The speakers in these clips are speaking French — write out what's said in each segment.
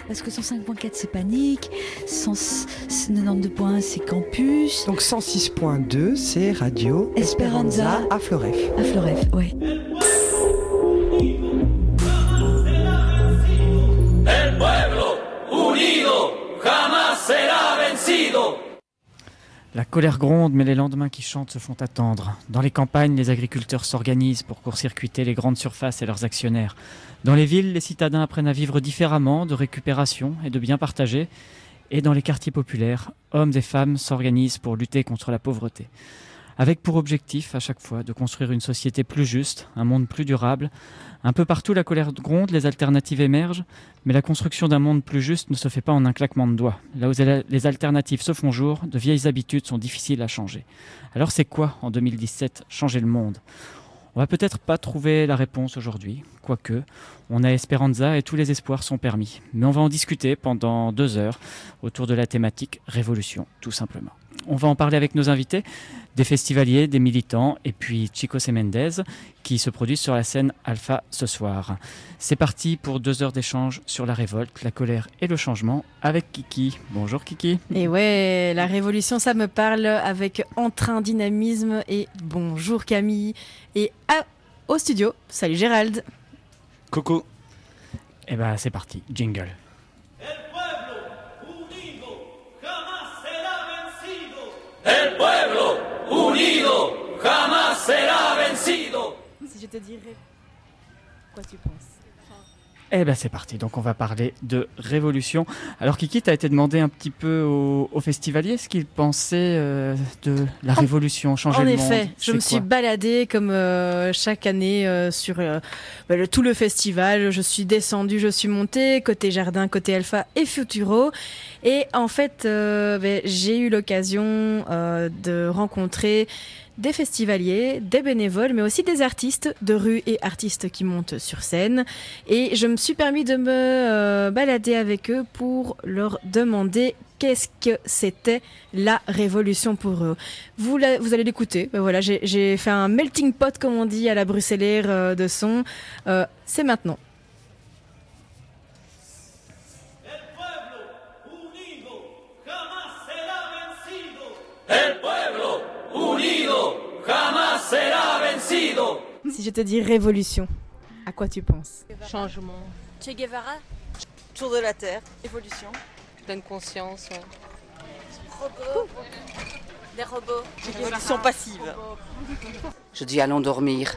Parce que 105.4 c'est Panique, 92.1 c'est Campus. Donc 106.2 c'est Radio Esperanza à Floref. À Floref, ouais. El pueblo unido jamás será vencido. La colère gronde, mais les lendemains qui chantent se font attendre. Dans les campagnes, les agriculteurs s'organisent pour court-circuiter les grandes surfaces et leurs actionnaires. Dans les villes, les citadins apprennent à vivre différemment, de récupération et de bien partager. Et dans les quartiers populaires, hommes et femmes s'organisent pour lutter contre la pauvreté. Avec pour objectif, à chaque fois, de construire une société plus juste, un monde plus durable. Un peu partout, la colère gronde, les alternatives émergent, mais la construction d'un monde plus juste ne se fait pas en un claquement de doigts. Là où les alternatives se font jour, de vieilles habitudes sont difficiles à changer. Alors c'est quoi, en 2017, changer le monde ? On va peut-être pas trouver la réponse aujourd'hui, quoique on a Esperanza et tous les espoirs sont permis. Mais on va en discuter pendant 2 heures autour de la thématique Révolution, tout simplement. On va en parler avec nos invités, des festivaliers, des militants et puis Chico Semendez qui se produisent sur la scène Alpha ce soir. C'est parti pour 2 heures d'échange sur la révolte, la colère et le changement avec Kiki. Bonjour Kiki. Et ouais, la révolution ça me parle avec entrain, dynamisme et bonjour Camille. Et au studio, salut Gérald. Coucou. Et ben c'est parti, jingle. El pueblo unido jamás será vencido. Si je te dirais quoi tu penses? Eh ben c'est parti, donc on va parler de révolution. Alors Kiki, tu as été demandé un petit peu aux festivaliers ce qu'ils pensaient de la révolution, changer le monde. En effet, je me suis baladée comme chaque année sur tout le festival. Je suis descendue, je suis montée, côté jardin, côté Alpha et Futuro. Et en fait, j'ai eu l'occasion de rencontrer des festivaliers, des bénévoles, mais aussi des artistes de rue et artistes qui montent sur scène. Et je me suis permis de me balader avec eux pour leur demander qu'est-ce que c'était la révolution pour eux. Vous allez l'écouter. Voilà, j'ai fait un melting pot, comme on dit à la bruxellaire de son. C'est maintenant. El pueblo unido jamás será vencido. Si je te dis révolution, à quoi tu penses? Changement. Che Guevara. Tour de la Terre. Évolution. Pleine conscience. Robots. Des robots. Évolution passive. Je dis allons dormir.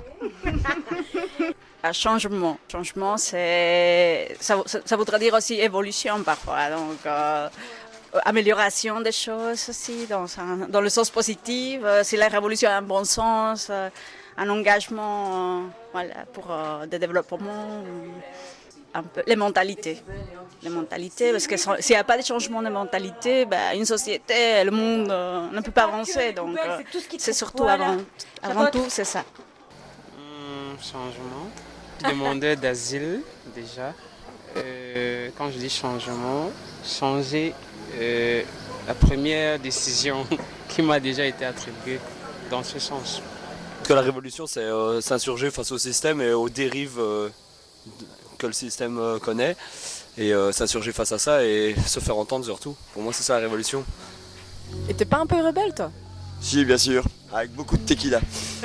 Un changement. Changement, ça voudrait dire aussi évolution parfois. Donc, amélioration des choses aussi, dans le sens positif. Si la révolution a un bon sens, un engagement pour le développement, un peu les mentalités. Parce que s'il n'y a pas de changement de mentalité, une société, le monde ne peut pas avancer. Donc c'est surtout avant tout, c'est ça. Changement. Je demandais d'asile déjà. Quand je dis changement, changer la première décision qui m'a déjà été attribuée dans ce sens. Parce que la révolution, c'est s'insurger face au système et aux dérives que le système connaît. Et s'insurger face à ça et se faire entendre surtout. Pour moi, c'est ça la révolution. Et t'es pas un peu rebelle, toi? Si, bien sûr. Avec beaucoup de tequila.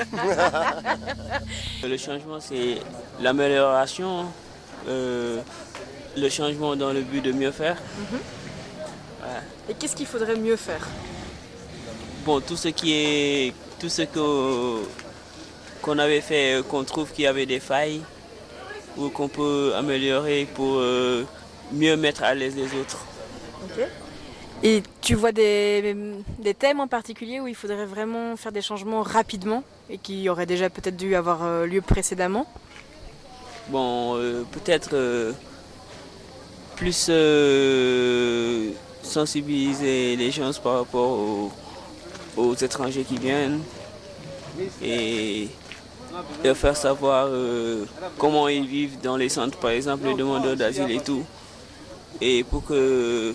Le changement, c'est l'amélioration. Le changement dans le but de mieux faire. Ouais. Et qu'est-ce qu'il faudrait mieux faire? Bon, tout ce qu'on avait fait, qu'on trouve qu'il y avait des failles ou qu'on peut améliorer pour mieux mettre à l'aise les autres. Ok. Et tu vois des thèmes en particulier où il faudrait vraiment faire des changements rapidement et qui auraient déjà peut-être dû avoir lieu précédemment? Bon, peut-être plus sensibiliser les gens par rapport aux étrangers qui viennent et leur faire savoir comment ils vivent dans les centres, par exemple les demandeurs d'asile et tout, et pour que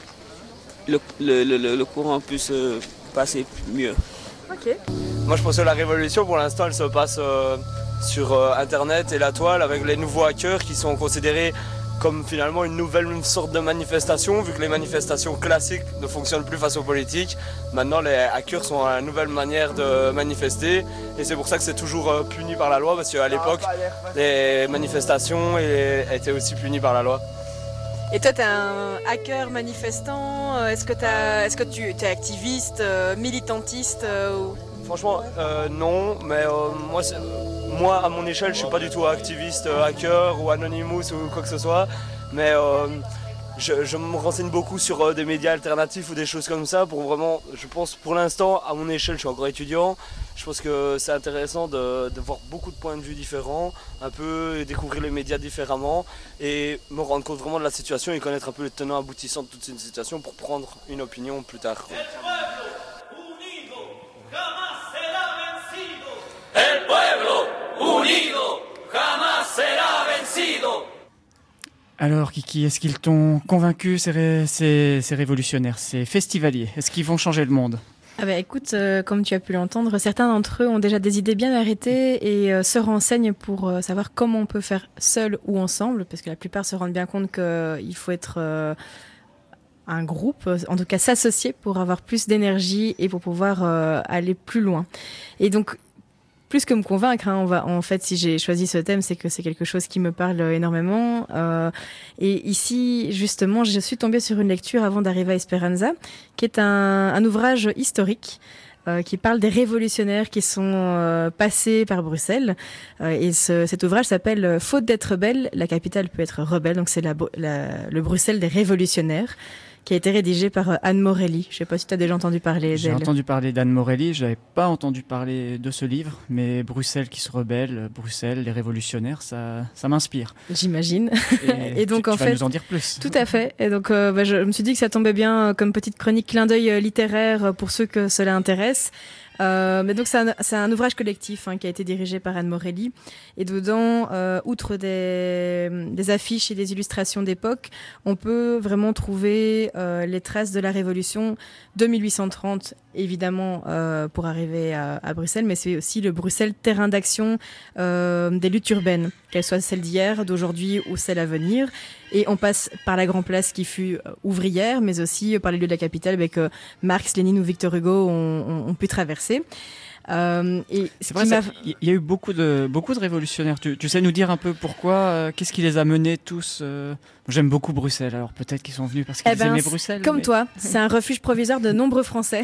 le courant puisse passer mieux. Ok. Moi je pense que la révolution pour l'instant elle se passe sur Internet et la toile avec les nouveaux hackers qui sont considérés comme finalement une nouvelle sorte de manifestation, vu que les manifestations classiques ne fonctionnent plus face aux politiques. Maintenant, les hackers sont une nouvelle manière de manifester, et c'est pour ça que c'est toujours puni par la loi, parce qu'à l'époque, les manifestations étaient aussi punies par la loi. Et toi, tu es un hacker manifestant. Est-ce que tu es activiste, militantiste Franchement, non, mais moi, à mon échelle, je suis pas du tout activiste, hacker ou Anonymous ou quoi que ce soit, mais je me renseigne beaucoup sur des médias alternatifs ou des choses comme ça pour vraiment, je pense pour l'instant, à mon échelle, je suis encore étudiant, je pense que c'est intéressant de voir beaucoup de points de vue différents, un peu découvrir les médias différemment et me rendre compte vraiment de la situation et connaître un peu les tenants aboutissants de toute cette situation pour prendre une opinion plus tard. El pueblo unido jamás será vencido. Alors Kiki, est-ce qu'ils t'ont convaincu ces révolutionnaires, ces festivaliers? Est-ce qu'ils vont changer le monde? Ah bah écoute, comme tu as pu l'entendre, certains d'entre eux ont déjà des idées bien arrêtées et se renseignent pour savoir comment on peut faire seul ou ensemble, parce que la plupart se rendent bien compte qu'il faut être un groupe, en tout cas s'associer pour avoir plus d'énergie et pour pouvoir aller plus loin. Et donc, plus que me convaincre, en fait, si j'ai choisi ce thème, c'est que c'est quelque chose qui me parle énormément. Et ici, justement, je suis tombée sur une lecture avant d'arriver à Esperanza, qui est un ouvrage historique qui parle des révolutionnaires qui sont passés par Bruxelles. Et cet ouvrage s'appelle « Faute d'être belle, la capitale peut être rebelle ». Donc c'est le Bruxelles des révolutionnaires, qui a été rédigé par Anne Morelli. Je ne sais pas si tu as déjà entendu parler d'elle. J'ai entendu parler d'Anne Morelli, je n'avais pas entendu parler de ce livre, mais Bruxelles qui se rebelle, Bruxelles, les révolutionnaires, ça m'inspire. J'imagine. Et donc, tu vas nous en dire plus. Tout à fait. Et donc, je me suis dit que ça tombait bien comme petite chronique clin d'œil littéraire pour ceux que cela intéresse. Mais donc c'est un ouvrage collectif qui a été dirigé par Anne Morelli et dedans, outre des affiches et des illustrations d'époque, on peut vraiment trouver les traces de la Révolution de 1830 évidemment pour arriver à Bruxelles, mais c'est aussi le Bruxelles terrain d'action des luttes urbaines, qu'elles soient celles d'hier, d'aujourd'hui ou celles à venir. Et on passe par la Grand Place qui fut ouvrière, mais aussi par les lieux de la capitale que Marx, Lénine ou Victor Hugo ont pu traverser. Et c'est vrai, il y a eu beaucoup de révolutionnaires. Tu sais nous dire un peu pourquoi, qu'est-ce qui les a menés tous J'aime beaucoup Bruxelles, alors peut-être qu'ils sont venus parce qu'ils aimaient Bruxelles. Comme toi, c'est un refuge provisoire de nombreux Français.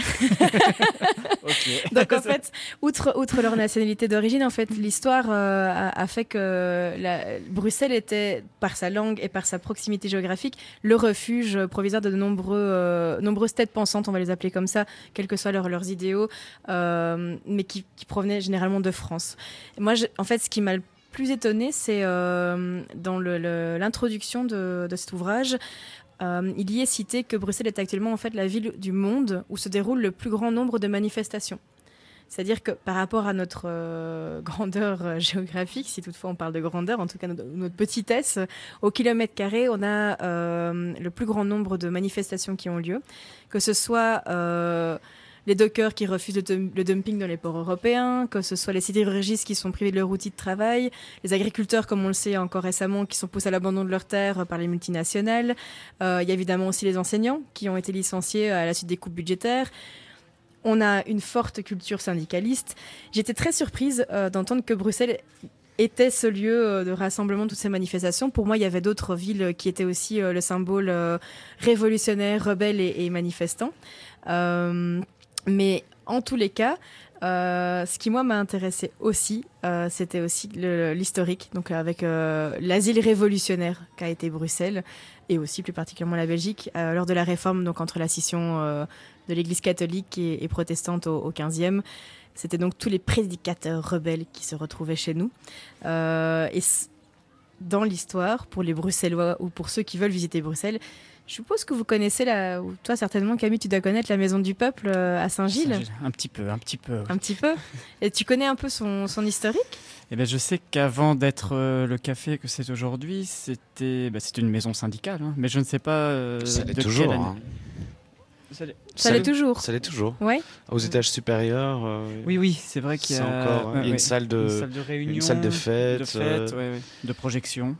Okay. Donc en fait, outre leur nationalité d'origine, en fait, l'histoire a fait que Bruxelles était, par sa langue et par sa proximité géographique, le refuge provisoire de nombreuses têtes pensantes, on va les appeler comme ça, quels que soient leurs idéaux, mais qui provenaient généralement de France. Et moi, en fait, ce qui m'a le plus étonnée, c'est dans l'introduction de cet ouvrage, il y est cité que Bruxelles est actuellement en fait la ville du monde où se déroule le plus grand nombre de manifestations. C'est-à-dire que par rapport à notre grandeur géographique, si toutefois on parle de grandeur, en tout cas notre petitesse, au kilomètre carré, on a le plus grand nombre de manifestations qui ont lieu, que ce soit les dockers qui refusent le dumping dans les ports européens, que ce soit les sidérurgistes qui sont privés de leur outil de travail, les agriculteurs, comme on le sait encore récemment, qui sont poussés à l'abandon de leurs terres par les multinationales. Il y a évidemment aussi les enseignants qui ont été licenciés à la suite des coupes budgétaires. On a une forte culture syndicaliste. J'étais très surprise d'entendre que Bruxelles était ce lieu de rassemblement de toutes ces manifestations. Pour moi, il y avait d'autres villes qui étaient aussi le symbole révolutionnaire, rebelle et manifestant. Mais en tous les cas, ce qui moi m'a intéressé aussi, c'était aussi l'historique, donc avec l'asile révolutionnaire qu'a été Bruxelles et aussi plus particulièrement la Belgique lors de la réforme, donc entre la scission de l'Église catholique et protestante au XVe. C'était donc tous les prédicateurs rebelles qui se retrouvaient chez nous. Et dans l'histoire, pour les Bruxellois ou pour ceux qui veulent visiter Bruxelles, je suppose que vous connaissez, ou toi certainement Camille, tu dois connaître la Maison du Peuple à Saint-Gilles. Un petit peu. Oui. Un petit peu. Et tu connais un peu son historique ? Eh ben, je sais qu'avant d'être le café que c'est aujourd'hui, c'était une maison syndicale, mais je ne sais pas ça l'est de toujours, quelle année. hein. Ça l'est toujours. Ça l'est toujours. Ouais. Aux étages supérieurs. Oui, c'est vrai qu'il y a encore une salle de réunion, une salle de fête, de projection.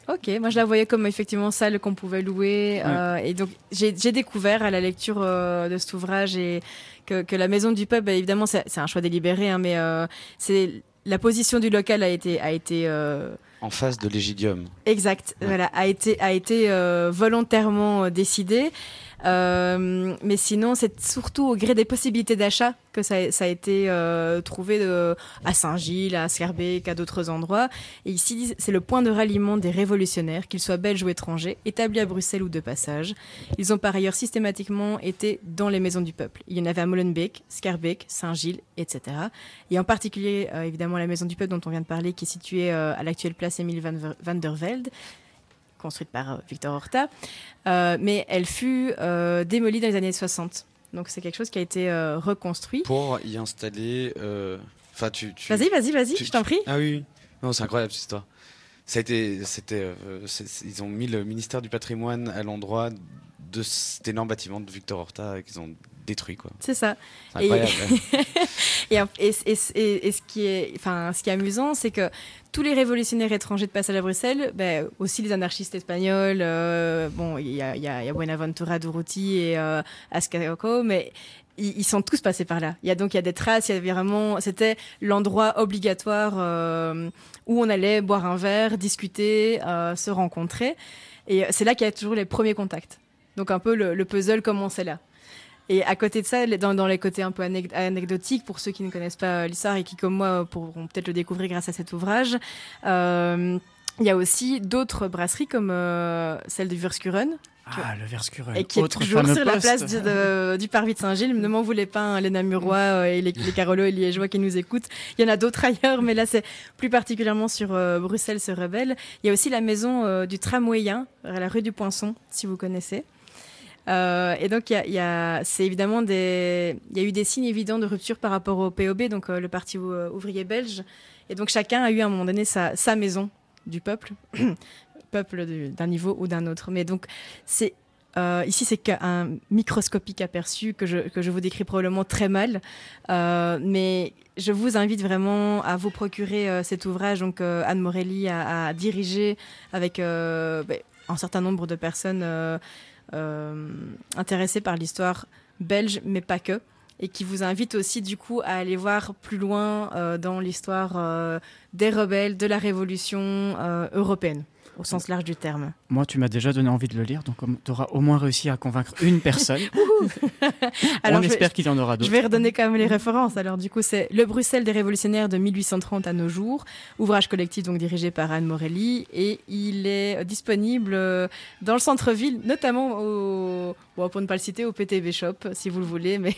Ok, moi je la voyais comme effectivement salle qu'on pouvait louer. Et donc j'ai découvert à la lecture de cet ouvrage que la maison du peuple, évidemment c'est un choix délibéré, hein, mais c'est la position du local a été en face de l'Égidium. Exact, voilà, a été volontairement décidée. Mais sinon, c'est surtout au gré des possibilités d'achat que ça a été trouvé à Saint-Gilles, à Scarbeck, à d'autres endroits. Et ici, c'est le point de ralliement des révolutionnaires, qu'ils soient belges ou étrangers, établis à Bruxelles ou de passage. Ils ont par ailleurs systématiquement été dans les maisons du peuple. Il y en avait à Molenbeek, Scarbeck, Saint-Gilles, etc. Et en particulier, évidemment, la maison du peuple dont on vient de parler, qui est située à l'actuelle place Émile van der Velde, construite par Victor Horta, mais elle fut démolie dans les années 60. Donc c'est quelque chose qui a été reconstruit. Pour y installer... Vas-y, je t'en prie. Ah oui, non, c'est incroyable cette histoire. Ils ont mis le ministère du patrimoine à l'endroit de cet énorme bâtiment de Victor Horta qu'ils ont détruit, quoi. C'est ça. C'est incroyable. Et ce qui est amusant, c'est que tous les révolutionnaires étrangers de passage à Bruxelles, aussi les anarchistes espagnols, il y a Buenaventura Durruti et Azcárate, mais ils sont tous passés par là. Il y a des traces, c'était l'endroit obligatoire où on allait boire un verre, discuter, se rencontrer. Et c'est là qu'il y a toujours les premiers contacts. Donc un peu le puzzle commençait là. Et à côté de ça, dans les côtés un peu anecdotiques, pour ceux qui ne connaissent pas l'histoire et qui, comme moi, pourront peut-être le découvrir grâce à cet ouvrage, il y a aussi d'autres brasseries comme celle de Wurskuren. Le Wurskuren. Et qui est toujours sur la place du Parvis de Saint-Gilles. Ne m'en voulez pas, les Namurois et les Carolos et Liégeois qui nous écoutent. Il y en a d'autres ailleurs, mais là, c'est plus particulièrement sur Bruxelles se rebelle. Il y a aussi la maison du tramwayien, à la rue du Poinçon, si vous connaissez. Et donc, c'est évidemment il y a eu des signes évidents de rupture par rapport au POB, donc le Parti ouvrier belge. Et donc, chacun a eu à un moment donné sa maison du peuple, peuple d'un niveau ou d'un autre. Mais donc, ici, c'est qu'un microscopique aperçu que je vous décris probablement très mal. Mais je vous invite vraiment à vous procurer cet ouvrage. Donc, Anne Morelli a dirigé avec un certain nombre de personnes intéressés par l'histoire belge, mais pas que, et qui vous invite aussi du coup à aller voir plus loin dans l'histoire des rebelles, de la révolution européenne, au sens large du terme. Moi, tu m'as déjà donné envie de le lire, donc tu auras au moins réussi à convaincre une personne. On espère qu'il y en aura d'autres. Je vais redonner quand même les références. Alors du coup, c'est Le Bruxelles des révolutionnaires de 1830 à nos jours, ouvrage collectif donc dirigé par Anne Morelli, et il est disponible dans le centre-ville, notamment pour ne pas le citer, au PTB Shop, si vous le voulez, mais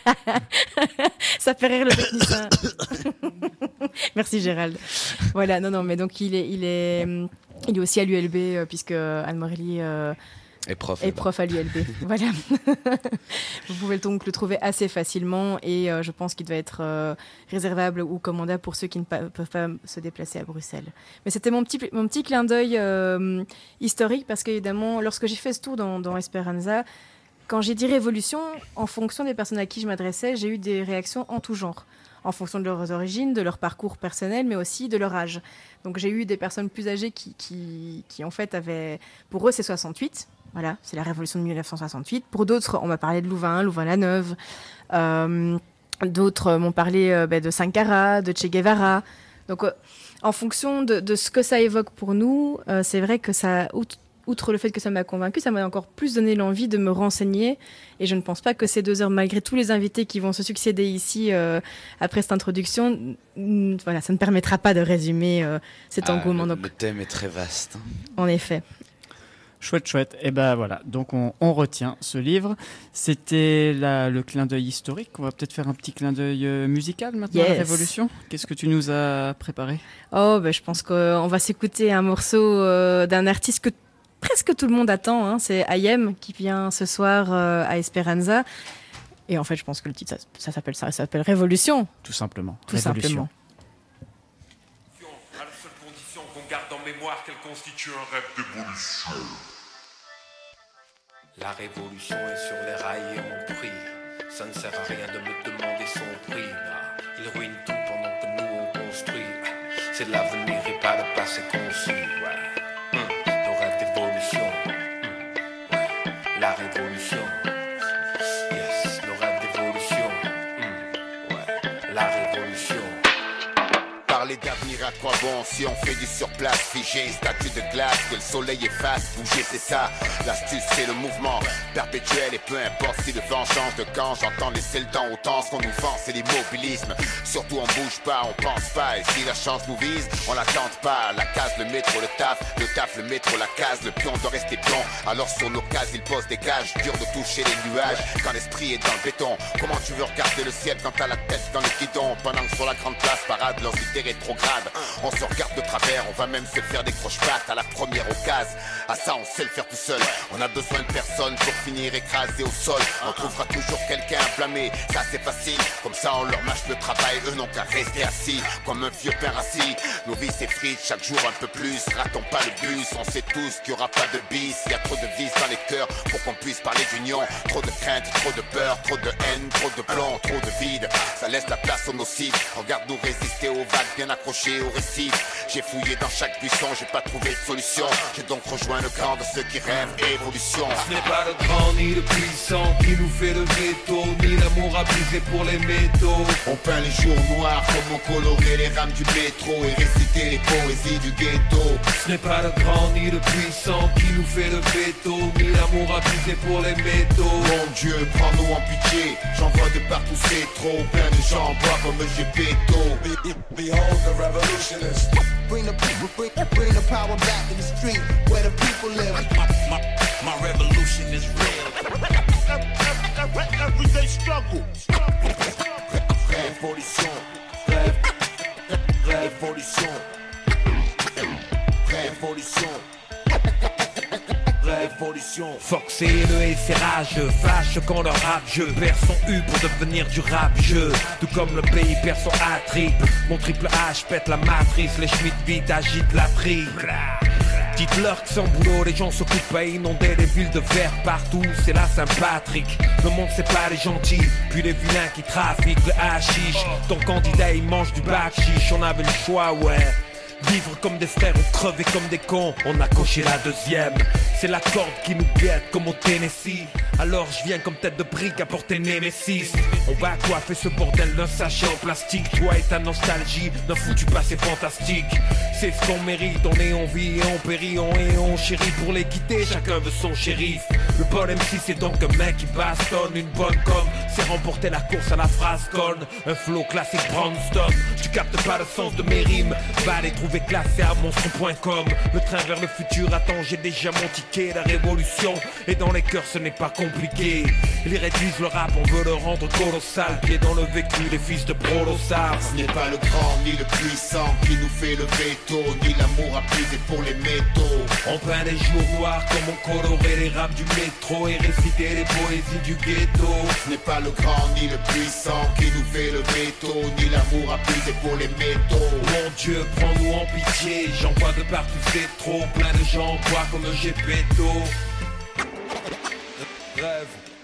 ça fait rire le technicien. Merci Gérald. Voilà, non, mais donc il est aussi à l'ULB, puisque Anne Morelli est prof à l'ULB. Voilà. Vous pouvez donc le trouver assez facilement, et je pense qu'il doit être réservable ou commandable pour ceux qui ne peuvent pas se déplacer à Bruxelles. Mais c'était mon petit clin d'œil historique, parce qu'évidemment, lorsque j'ai fait ce tour dans Esperanza, quand j'ai dit révolution, en fonction des personnes à qui je m'adressais, j'ai eu des réactions en tout genre, en fonction de leurs origines, de leur parcours personnel, mais aussi de leur âge. Donc j'ai eu des personnes plus âgées qui en fait avaient... Pour eux, c'est 68. Voilà, c'est la révolution de 1968. Pour d'autres, on m'a parlé de Louvain-la-Neuve. D'autres m'ont parlé de Sankara, de Che Guevara. Donc en fonction de ce que ça évoque pour nous, c'est vrai que ça... Outre le fait que ça m'a convaincue, ça m'a encore plus donné l'envie de me renseigner. Et je ne pense pas que ces 2 heures, malgré tous les invités qui vont se succéder ici après cette introduction, voilà, ça ne permettra pas de résumer cet engouement. Le thème est très vaste. En effet. Chouette. Et ben voilà, donc on retient ce livre. C'était le clin d'œil historique. On va peut-être faire un petit clin d'œil musical maintenant, à la Révolution. Qu'est-ce que tu nous as préparé ? Je pense qu'on va s'écouter un morceau d'un artiste que presque tout le monde attend, hein. C'est Ayem qui vient ce soir à Esperanza. Et en fait, je pense que le titre, ça s'appelle Révolution. Tout simplement. À la seule condition qu'on garde en mémoire qu'elle constitue un rêve d'évolution. La révolution est sur les rails et on prie. Ça ne sert à rien de me demander son prix. Il ruine tout pendant que nous on construit. C'est l'avenir et pas le passé conçu. quoi bon si on fait du surplace, figé, statue de glace, que le soleil efface, bouger c'est ça, l'astuce c'est le mouvement perpétuel et peu importe si le vent change de camp, j'entends laisser le temps au temps, ce qu'on nous vend c'est l'immobilisme, surtout on bouge pas, on pense pas, et si la chance nous vise, on la tente pas, la case, le métro, le taf, le métro, la case, le pion doit rester pion, alors sur nos cases il pose des gages, dur de toucher les nuages, quand l'esprit est dans le béton, comment tu veux regarder le ciel quand t'as la tête dans le guidon, pendant que sur la grande place parade, leurs idées rétrogrades, on se regarde de travers, on va même se faire des croche-pattes à la première occasion, à ça on sait le faire tout seul, on a besoin de personne pour finir écrasé au sol, on trouvera toujours quelqu'un à blâmer, ça c'est facile, comme ça on leur mâche le travail, eux n'ont qu'à rester assis, comme un vieux père assis, nos vies s'effritent chaque jour un peu plus, ratons pas le bus, on sait tous qu'il y aura pas de bis, il y a trop de vis dans les cœurs pour qu'on puisse parler d'union, trop de crainte, trop de peur, trop de haine, trop de plomb, trop de vide, ça laisse la place aux nocifs, regarde-nous résister aux vagues bien accrochées aux récifs, j'ai fouillé dans chaque buisson, j'ai pas trouvé de solution, j'ai donc rejoint le camp de ceux qui rêvent évolution. Ce n'est pas le grand ni le puissant qui nous fait lever tôt, ni l'amour abusé pour les métaux. On peint les jours noirs comme on colorait les rames du métro et réciter les poésies du ghetto. Ce n'est pas le grand ni le puissant qui nous fait lever tôt, ni l'amour abusé pour les métaux. Mon Dieu, prends-nous en pitié, j'en vois de partout c'est trop, plein de gens en bois comme Gepetto. Behold the revolutionist. Bring the power back in the street where the people live. My revolution is real. Everyday struggle. Révolution. Révolution. Révolution. Révolution. Fox et le c'est rageux, fâche quand le rap jeu perd son U pour devenir du rap jeu. Tout comme le pays perd son A-trip. Mon triple H pète la matrice, les Schmitt vite agitent la triple. Dites-leur que sans boulot, les gens s'occupent à inonder les villes de verre partout, c'est la Saint-Patrick. Le monde c'est pas les gentils, puis les vilains qui trafiquent le hashish. Ton candidat il mange du bakshish, on avait le choix ouais. Vivre comme des frères ou crever comme des cons, on a coché la deuxième. C'est la corde qui nous guette comme au Tennessee. Alors je viens comme tête de brique apporter Nemesis. On va coiffer ce bordel d'un sachet en plastique. Toi et ta nostalgie d'un foutu passé fantastique. C'est ce qu'on mérite, on est en vie et on périt, on chérit pour les quitter, chacun veut son shérif. Le bon MC c'est donc un mec qui bastonne. Une bonne com, c'est remporter la course à la phrase conne. Un flow classique Brownstone. Tu captes pas le sens de mes rimes, va les trouver classés à monstre.com. Le train vers le futur attend, j'ai déjà mon ticket. La révolution est dans les cœurs, ce n'est pas compliqué. Ils réduisent le rap, on veut le rendre colossal. Pied dans le vécu, les fils de Prolossar. Ce n'est pas le grand ni le puissant qui nous fait lever tôt, ni l'amour abusé pour les métaux. On peint les jours noirs comme on colorait les rames du métro et récitait les poésies du ghetto. Ce n'est pas le grand ni le puissant qui nous fait lever tôt, ni l'amour abusé pour les métaux. Mon Dieu, prends-nous en pitié, j'en vois de partout c'est trop, plein de gens en bois comme Gepetto. Rêve.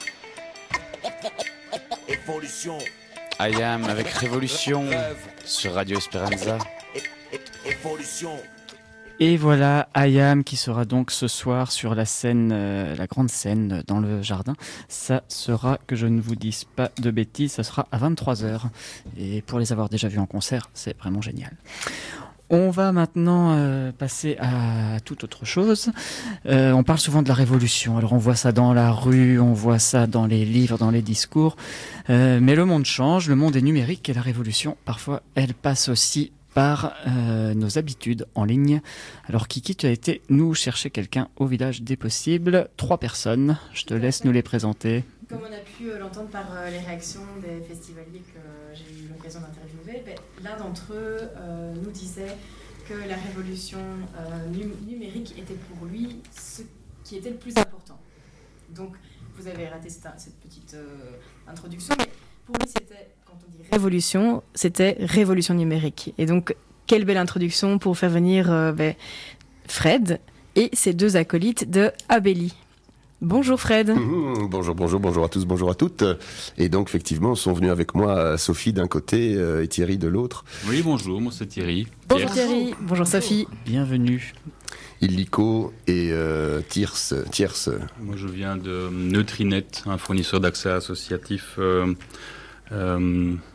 Évolution. I Am avec Révolution sur Radio Esperanza. Évolution. Et voilà, I Am qui sera donc ce soir sur la scène, la grande scène dans le jardin. Ça sera, que je ne vous dise pas de bêtises, ça sera à 23h. Et pour les avoir déjà vus en concert, c'est vraiment génial. On va maintenant passer à toute autre chose. On parle souvent de la révolution. Alors on voit ça dans la rue, on voit ça dans les livres, dans les discours. Mais le monde change, le monde est numérique et la révolution, parfois, elle passe aussi par nos habitudes en ligne. Alors Kiki, tu as été nous chercher quelqu'un au village des possibles. 3 personnes, je te laisse nous les présenter. Comme on a pu l'entendre par les réactions des festivaliers que j'ai eu l'occasion d'interviewer, l'un d'entre eux nous disait que la révolution numérique était pour lui ce qui était le plus important. Donc vous avez raté cette petite introduction, mais pour lui c'était, quand on dit révolution, c'était révolution numérique. Et donc quelle belle introduction pour faire venir Fred et ses 2 acolytes de Abelli. Bonjour Fred. Bonjour à tous, bonjour à toutes. Et donc effectivement, sont venus avec moi Sophie d'un côté et Thierry de l'autre. Oui, bonjour, moi c'est Thierry. Bonjour Thierry, bonjour Sophie. Bienvenue. Illico et Tierce. Moi je viens de Neutrinet, un fournisseur d'accès associatif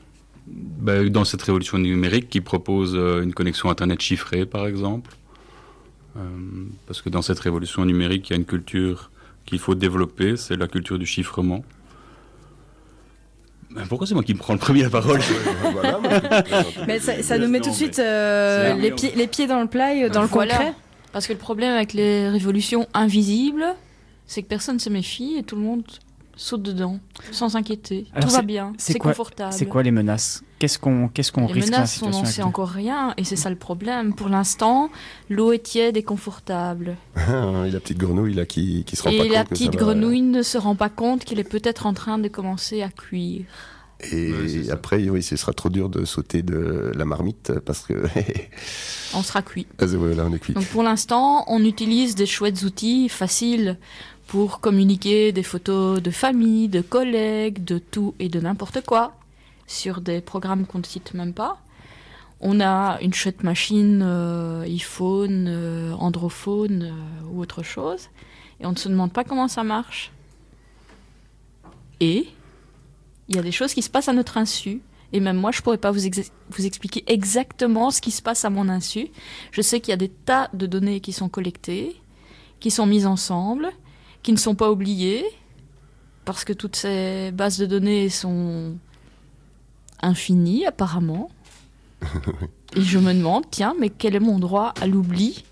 Dans cette révolution numérique qui propose une connexion Internet chiffrée, par exemple. Parce que dans cette révolution numérique, il y a une culture qu'il faut développer, c'est la culture du chiffrement. Pourquoi c'est moi qui me prends le premier la parole? Mais ça nous met tout de suite les pieds dans le plat, dans le concret. Parce que le problème avec les révolutions invisibles, c'est que personne ne se méfie et tout le monde saute dedans, sans s'inquiéter. Alors tout va bien, c'est confortable. C'est quoi les menaces? Qu'est-ce qu'on risque dans la Les menaces, situation on n'en sait encore rien, et c'est ça le problème. Pour l'instant, l'eau est tiède et confortable. Et la petite grenouille là, qui se rend pas compte. Et la petite grenouille ne se rend pas compte qu'elle est peut-être en train de commencer à cuire. Et après, oui, ce sera trop dur de sauter de la marmite parce que... On sera cuit. Voilà, on est cuit. Donc pour l'instant, on utilise des chouettes outils faciles pour communiquer des photos de famille, de collègues, de tout et de n'importe quoi sur des programmes qu'on ne cite même pas. On a une chouette machine iPhone, Androphone ou autre chose. Et on ne se demande pas comment ça marche. Et il y a des choses qui se passent à notre insu. Et même moi, je ne pourrais pas vous expliquer exactement ce qui se passe à mon insu. Je sais qu'il y a des tas de données qui sont collectées, qui sont mises ensemble, qui ne sont pas oubliées, parce que toutes ces bases de données sont infinies, apparemment. Et je me demande, tiens, mais quel est mon droit à l'oubli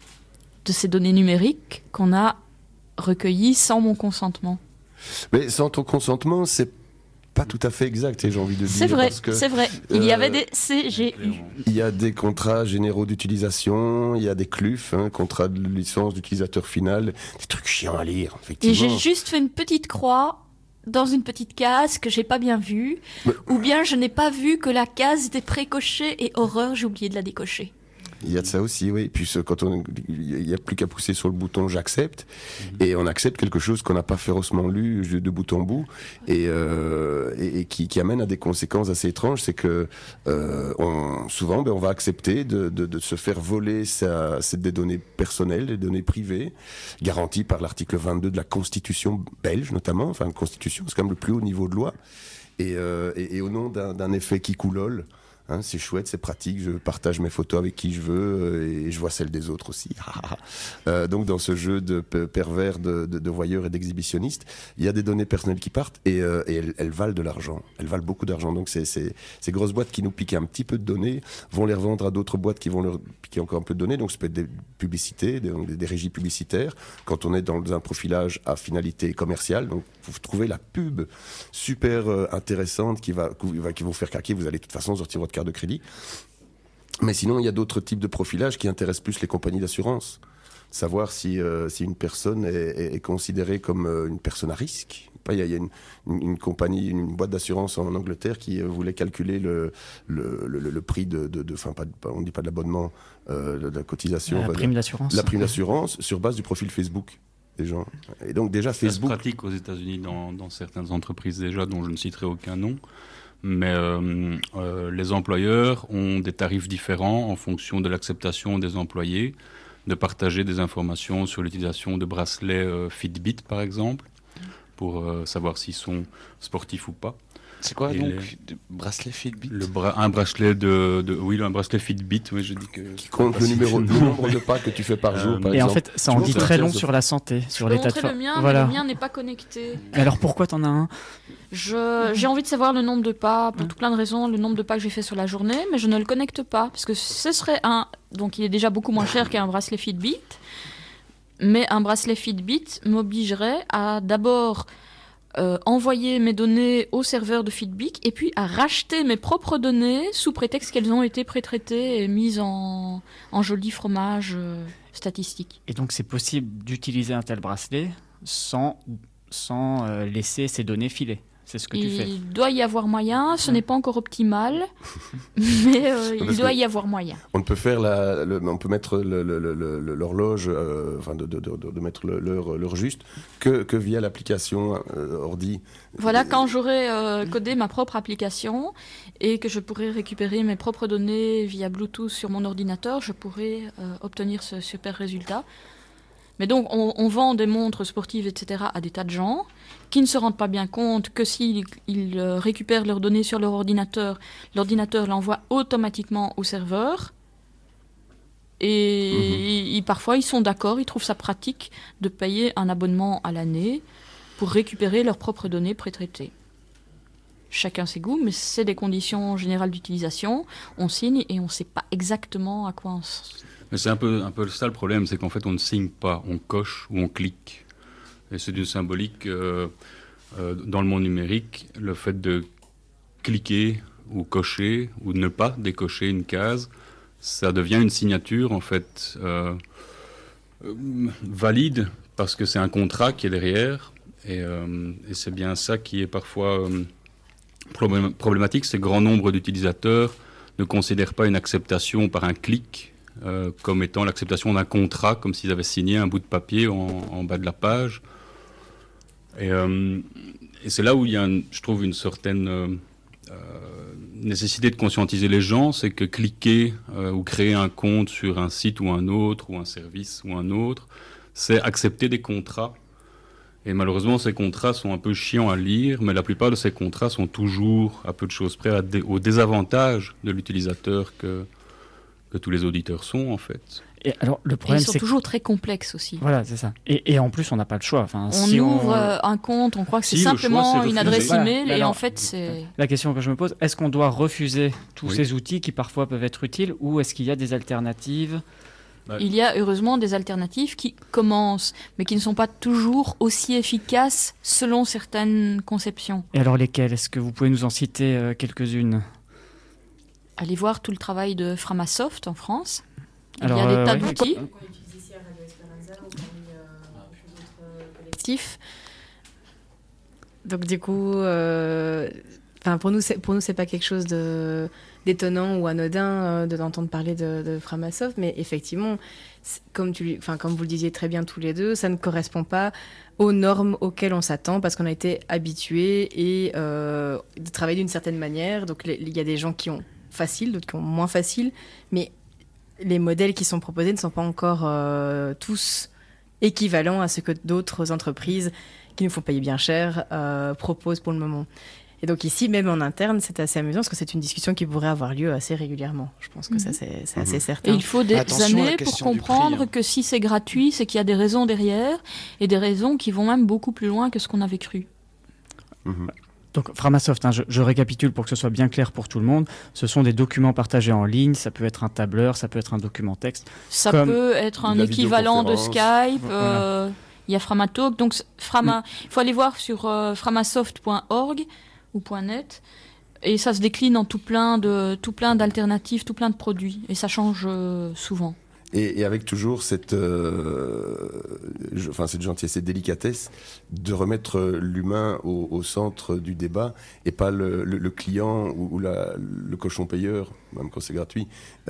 de ces données numériques qu'on a recueillies sans mon consentement? Mais sans ton consentement, c'est pas tout à fait exact, j'ai envie de dire. C'est vrai, parce que, c'est vrai. Il y avait des CGU. Il y a des contrats généraux d'utilisation, il y a des CLUF, contrats de licence d'utilisateur final, des trucs chiants à lire, effectivement. Et j'ai juste fait une petite croix dans une petite case que j'ai pas bien vue, ou bien je n'ai pas vu que la case était précochée et horreur, j'ai oublié de la décocher. Il y a de ça aussi, oui. Puis quand il n'y a plus qu'à pousser sur le bouton j'accepte, et on accepte quelque chose qu'on n'a pas férocement lu de bout en bout, et qui amène à des conséquences assez étranges. C'est que souvent, on va accepter de se faire voler des données personnelles, des données privées, garanties par l'article 22 de la Constitution belge, notamment. Enfin, la Constitution, c'est quand même le plus haut niveau de loi. Et au nom d'un effet qui coulole. C'est chouette, c'est pratique, je partage mes photos avec qui je veux et je vois celles des autres aussi. Donc dans ce jeu de pervers, de voyeurs et d'exhibitionnistes, il y a des données personnelles qui partent et elles valent de l'argent. Elles valent beaucoup d'argent. Donc ces grosses boîtes qui nous piquent un petit peu de données vont les revendre à d'autres boîtes qui vont leur piquer encore un peu de données. Donc ça peut être des publicités, des régies publicitaires. Quand on est dans un profilage à finalité commerciale, donc vous trouvez la pub super intéressante qui va vous faire craquer. Vous allez de toute façon sortir votre carte de crédit. Mais sinon, il y a d'autres types de profilage qui intéressent plus les compagnies d'assurance. Savoir si une personne est considérée comme une personne à risque. Il y a une compagnie, une boîte d'assurance en Angleterre qui voulait calculer le prix on ne dit pas de l'abonnement, de la cotisation. La prime d'assurance. La prime d'assurance sur base du profil Facebook des gens. Et donc déjà Facebook... Ça se pratique aux États-Unis dans certaines entreprises déjà, dont je ne citerai aucun nom. Mais les employeurs ont des tarifs différents en fonction de l'acceptation des employés de partager des informations sur l'utilisation de bracelets Fitbit, par exemple, pour savoir s'ils sont sportifs ou pas. C'est quoi donc bracelet Fitbit? Un bracelet un bracelet Fitbit, oui, je dis que... Qui compte le nombre de pas que tu fais par jour, par exemple. Et en fait, ça en dit très long sur la santé, sur l'état de forme. Le mien, mais le mien n'est pas connecté. Et alors pourquoi t'en as un? J'ai envie de savoir le nombre de pas, pour tout plein de raisons, le nombre de pas que j'ai fait sur la journée, mais je ne le connecte pas, parce que ce serait donc il est déjà beaucoup moins cher qu'un bracelet Fitbit, mais un bracelet Fitbit m'obligerait à d'abord envoyer mes données au serveur de Fitbit et puis à racheter mes propres données sous prétexte qu'elles ont été pré-traitées et mises en joli fromage statistique. Et donc c'est possible d'utiliser un tel bracelet sans laisser ces données filer. C'est ce que tu fais. Il doit y avoir moyen, ce n'est pas encore optimal, mais il doit y avoir moyen. On peut faire on peut mettre l'horloge, de mettre l'heure juste que via l'application ordi. Voilà, quand j'aurai codé ma propre application et que je pourrai récupérer mes propres données via Bluetooth sur mon ordinateur, je pourrai obtenir ce super résultat. Mais donc, on vend des montres sportives, etc., à des tas de gens qui ne se rendent pas bien compte que s'ils récupèrent leurs données sur leur ordinateur, l'ordinateur l'envoie automatiquement au serveur. Et parfois, ils sont d'accord, ils trouvent ça pratique de payer un abonnement à l'année pour récupérer leurs propres données pré-traitées. Chacun ses goûts, mais c'est des conditions générales d'utilisation. On signe et on ne sait pas exactement à quoi on... Mais c'est un peu ça le problème, c'est qu'en fait on ne signe pas, on coche ou on clique. Et c'est d'une symbolique dans le monde numérique, le fait de cliquer ou cocher ou de ne pas décocher une case, ça devient une signature en fait valide parce que c'est un contrat qui est derrière et c'est bien ça qui est parfois problématique. C'est que grand nombre d'utilisateurs ne considèrent pas une acceptation par un clic comme étant l'acceptation d'un contrat, comme s'ils avaient signé un bout de papier en bas de la page. Et c'est là où il y a, je trouve, une certaine nécessité de conscientiser les gens, c'est que cliquer ou créer un compte sur un site ou un autre, ou un service ou un autre, c'est accepter des contrats. Et malheureusement, ces contrats sont un peu chiants à lire, mais la plupart de ces contrats sont toujours, à peu de choses près, au désavantage de l'utilisateur que tous les auditeurs sont, en fait. Et alors, le problème, ils sont toujours très complexes aussi. Voilà, c'est ça. Et en plus, on n'a pas le choix. Enfin, on ouvre un compte, on croit que c'est simplement une adresse email, et en fait, c'est... La question que je me pose, est-ce qu'on doit refuser tous ces outils qui parfois peuvent être utiles, ou est-ce qu'il y a des alternatives ? Il y a heureusement des alternatives qui commencent, mais qui ne sont pas toujours aussi efficaces selon certaines conceptions. Et alors lesquelles ? Est-ce que vous pouvez nous en citer quelques-unes ? Allez voir tout le travail de Framasoft en France. Alors, il y a des tas d'outils. Donc du coup, pour nous c'est pas quelque chose d'étonnant ou anodin d'entendre parler de Framasoft, mais effectivement, comme vous le disiez très bien tous les deux, ça ne correspond pas aux normes auxquelles on s'attend parce qu'on a été habitués et de travailler d'une certaine manière. Donc il y a des gens qui ont facile, d'autres qui ont moins facile, mais les modèles qui sont proposés ne sont pas encore tous équivalents à ce que d'autres entreprises qui nous font payer bien cher proposent pour le moment. Et donc ici, même en interne, c'est assez amusant parce que c'est une discussion qui pourrait avoir lieu assez régulièrement. Je pense que ça, c'est assez certain. Et il faut des années pour comprendre que si c'est gratuit, c'est qu'il y a des raisons derrière et des raisons qui vont même beaucoup plus loin que ce qu'on avait cru. Donc Framasoft, je récapitule pour que ce soit bien clair pour tout le monde, ce sont des documents partagés en ligne, ça peut être un tableur, ça peut être un document texte. Ça peut être un équivalent de Skype, il y a Framatalk, donc il faut aller voir sur framasoft.org ou .net, et ça se décline en tout plein d'alternatives, tout plein de produits, et ça change souvent. Et avec toujours cette gentillesse, cette délicatesse de remettre l'humain au centre du débat et pas le client ou le cochon payeur, même quand c'est gratuit.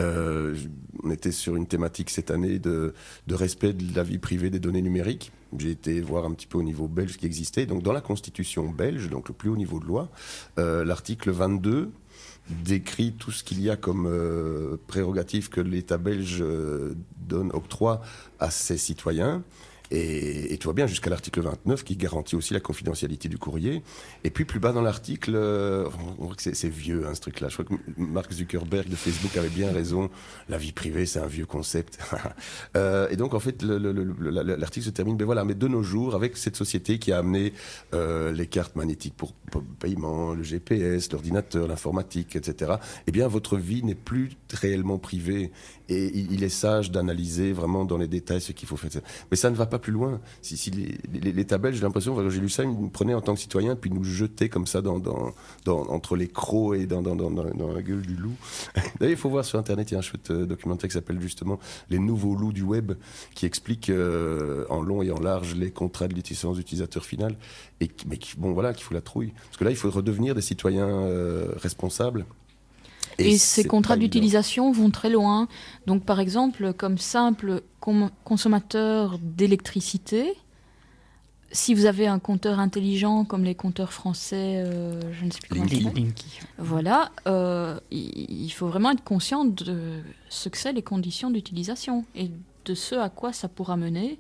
On était sur une thématique cette année de respect de la vie privée des données numériques. J'ai été voir un petit peu au niveau belge ce qui existait. Donc dans la constitution belge, donc le plus haut niveau de loi, l'article 22 décrit tout ce qu'il y a comme prérogative que l'État belge octroie à ses citoyens. Et tout va bien jusqu'à l'article 29 qui garantit aussi la confidentialité du courrier. Et puis plus bas dans l'article, on voit que c'est vieux ce truc-là. Je crois que Mark Zuckerberg de Facebook avait bien raison. La vie privée, c'est un vieux concept. Et donc en fait, l'article se termine. Mais de nos jours, avec cette société qui a amené les cartes magnétiques pour paiement, le GPS, l'ordinateur, l'informatique, etc. Eh bien, votre vie n'est plus réellement privée. Et il est sage d'analyser vraiment dans les détails ce qu'il faut faire. Mais ça ne va pas plus loin. Si l'État belge, j'ai l'impression, quand j'ai lu ça, ils nous prenaient en tant que citoyens, puis nous jetaient comme ça entre les crocs et dans la gueule du loup. D'ailleurs, il faut voir sur Internet, il y a un chouette documentaire qui s'appelle justement « Les nouveaux loups du web », qui explique en long et en large les contrats de licence d'utilisateur final, mais qu'il faut la trouille. Parce que là, il faut redevenir des citoyens responsables. Et ces contrats d'utilisation vont très loin. Donc, par exemple, comme simple consommateur d'électricité, si vous avez un compteur intelligent comme les compteurs français, je ne sais plus comment Linky. Voilà, il faut vraiment être conscient de ce que c'est les conditions d'utilisation et de ce à quoi ça pourra mener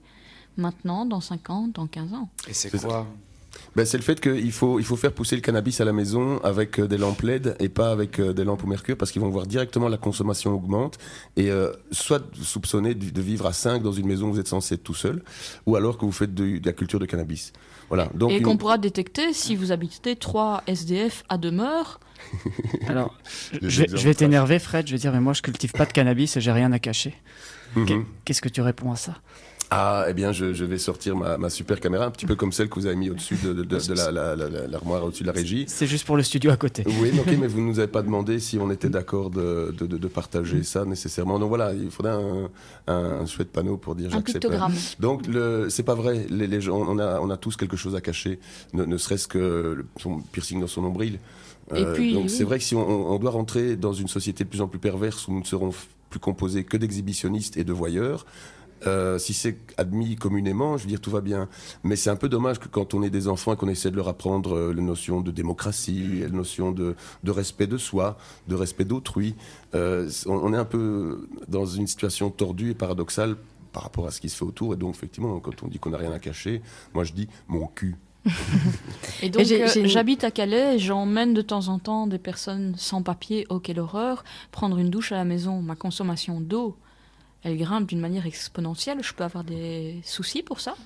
maintenant, dans 5 ans, dans 15 ans. Et c'est quoi ? C'est le fait qu'il faut faire pousser le cannabis à la maison avec des lampes LED et pas avec des lampes au mercure, parce qu'ils vont voir directement la consommation augmente et soit soupçonner de vivre à 5 dans une maison où vous êtes censé être tout seul, ou alors que vous faites de la culture de cannabis. Voilà. Donc, et qu'on pourra détecter si vous habitez 3 SDF à demeure. Alors, je vais t'énerver, Fred, je vais dire, mais moi je cultive pas de cannabis et j'ai rien à cacher. Qu'est-ce que tu réponds à ça ? Ah, eh bien, je vais sortir ma super caméra, un petit peu comme celle que vous avez mis au-dessus de l'armoire, au-dessus de la régie. C'est juste pour le studio à côté. Oui, ok, mais vous ne nous avez pas demandé si on était d'accord de partager ça nécessairement. Donc voilà, il faudrait un chouette panneau pour dire j'accepte. Un pictogramme. Donc, c'est pas vrai. Les gens, on a tous quelque chose à cacher, ne serait-ce que son piercing dans son nombril. Et puis, donc c'est vrai que si on doit rentrer dans une société de plus en plus perverse où nous ne serons plus composés que d'exhibitionnistes et de voyeurs, si c'est admis communément, je veux dire, tout va bien. Mais c'est un peu dommage que quand on est des enfants et qu'on essaie de leur apprendre la notion de démocratie, la notion de respect de soi, de respect d'autrui, on est un peu dans une situation tordue et paradoxale par rapport à ce qui se fait autour. Et donc, effectivement, quand on dit qu'on n'a rien à cacher, moi je dis mon cul. Et donc, j'habite à Calais et j'emmène de temps en temps des personnes sans papier, oh quelle horreur, prendre une douche à la maison. Ma consommation d'eau, elle grimpe d'une manière exponentielle. Je peux avoir des soucis pour ça.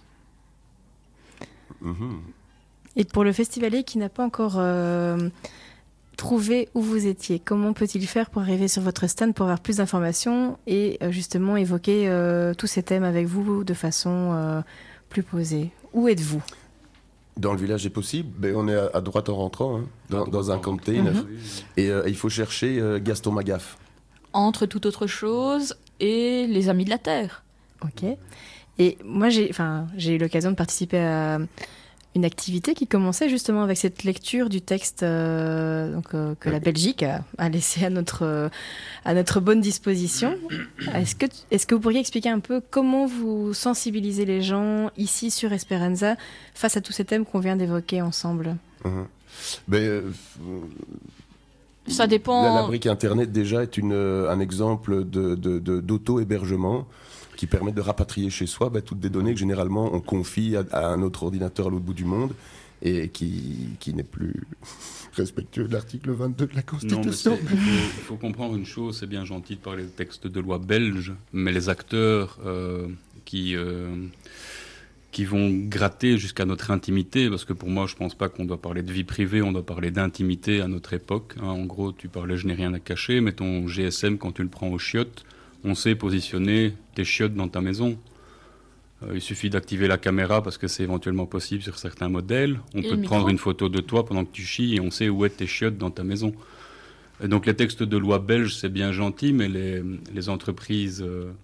Et pour le festivalier qui n'a pas encore trouvé où vous étiez, comment peut-il faire pour arriver sur votre stand pour avoir plus d'informations et justement évoquer tous ces thèmes avec vous de façon plus posée ? Où êtes-vous ? Dans le village est possible, mais on est à droite en rentrant, dans un container. Et il faut chercher Gaston Magaffe. Entre toute autre chose et les Amis de la Terre. Ok. Et moi, j'ai eu l'occasion de participer à une activité qui commençait justement avec cette lecture du texte que la Belgique a laissé à notre bonne disposition. Est-ce que vous pourriez expliquer un peu comment vous sensibilisez les gens ici sur Esperanza face à tous ces thèmes qu'on vient d'évoquer ensemble ? Ça dépend. La brique Internet, déjà, est un exemple d'auto-hébergement qui permet de rapatrier chez soi toutes des données que généralement on confie à un autre ordinateur à l'autre bout du monde et qui n'est plus respectueux de l'article 22 de la Constitution. Non, il faut comprendre une chose, c'est bien gentil de parler de textes de loi belge, mais les acteurs qui vont gratter jusqu'à notre intimité, parce que pour moi, je ne pense pas qu'on doit parler de vie privée, on doit parler d'intimité à notre époque. En gros, tu parlais « je n'ai rien à cacher », mais ton GSM, quand tu le prends aux chiottes, on sait positionner tes chiottes dans ta maison. Il suffit d'activer la caméra parce que c'est éventuellement possible sur certains modèles. On peut te prendre une photo de toi pendant que tu chies et on sait où est tes chiottes dans ta maison. Et donc les textes de loi belge, c'est bien gentil, mais les entreprises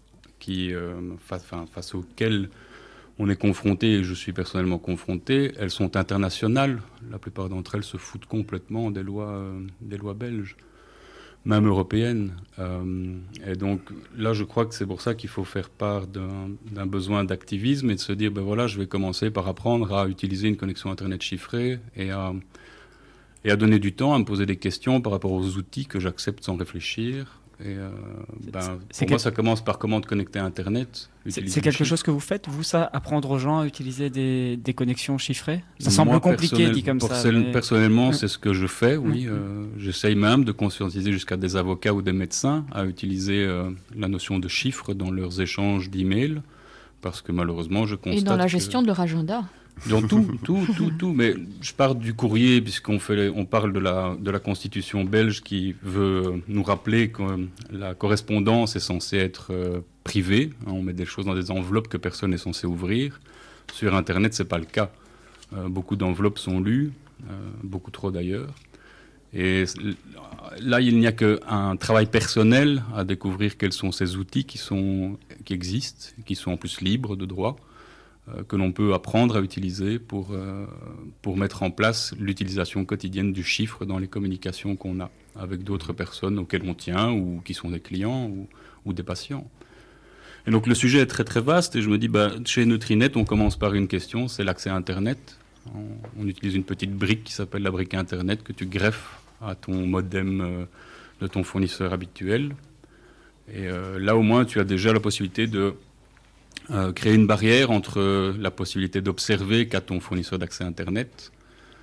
face auxquelles on est confronté, et je suis personnellement confronté, elles sont internationales. La plupart d'entre elles se foutent complètement des lois belges, même européennes. Et donc là, je crois que c'est pour ça qu'il faut faire part d'un besoin d'activisme et de se dire, je vais commencer par apprendre à utiliser une connexion Internet chiffrée et à donner du temps, à me poser des questions par rapport aux outils que j'accepte sans réfléchir. Et pour moi, ça commence par comment te connecter à Internet. C'est quelque chose que vous faites, vous, ça, apprendre aux gens à utiliser des connexions chiffrées ? Ça semble compliqué dit comme ça. Personnellement, c'est ce que je fais, oui. J'essaye même de conscientiser jusqu'à des avocats ou des médecins à utiliser la notion de chiffres dans leurs échanges d'emails, parce que malheureusement, je constate. Et dans la gestion de leur agenda. Dans tout. Mais je pars du courrier, puisqu'on parle de la Constitution belge qui veut nous rappeler que la correspondance est censée être privée. On met des choses dans des enveloppes que personne n'est censé ouvrir. Sur Internet, ce n'est pas le cas. Beaucoup d'enveloppes sont lues, beaucoup trop d'ailleurs. Et là, il n'y a qu'un travail personnel à découvrir quels sont ces outils qui existent, qui sont en plus libres de droit, que l'on peut apprendre à utiliser pour mettre en place l'utilisation quotidienne du chiffre dans les communications qu'on a avec d'autres personnes auxquelles on tient ou qui sont des clients ou des patients. Et donc le sujet est très très vaste et je me dis, chez Neutrinet, on commence par une question, c'est l'accès à Internet. On utilise une petite brique qui s'appelle la brique Internet que tu greffes à ton modem de ton fournisseur habituel. Et là au moins tu as déjà la possibilité de créer une barrière entre la possibilité d'observer qu'a ton fournisseur d'accès Internet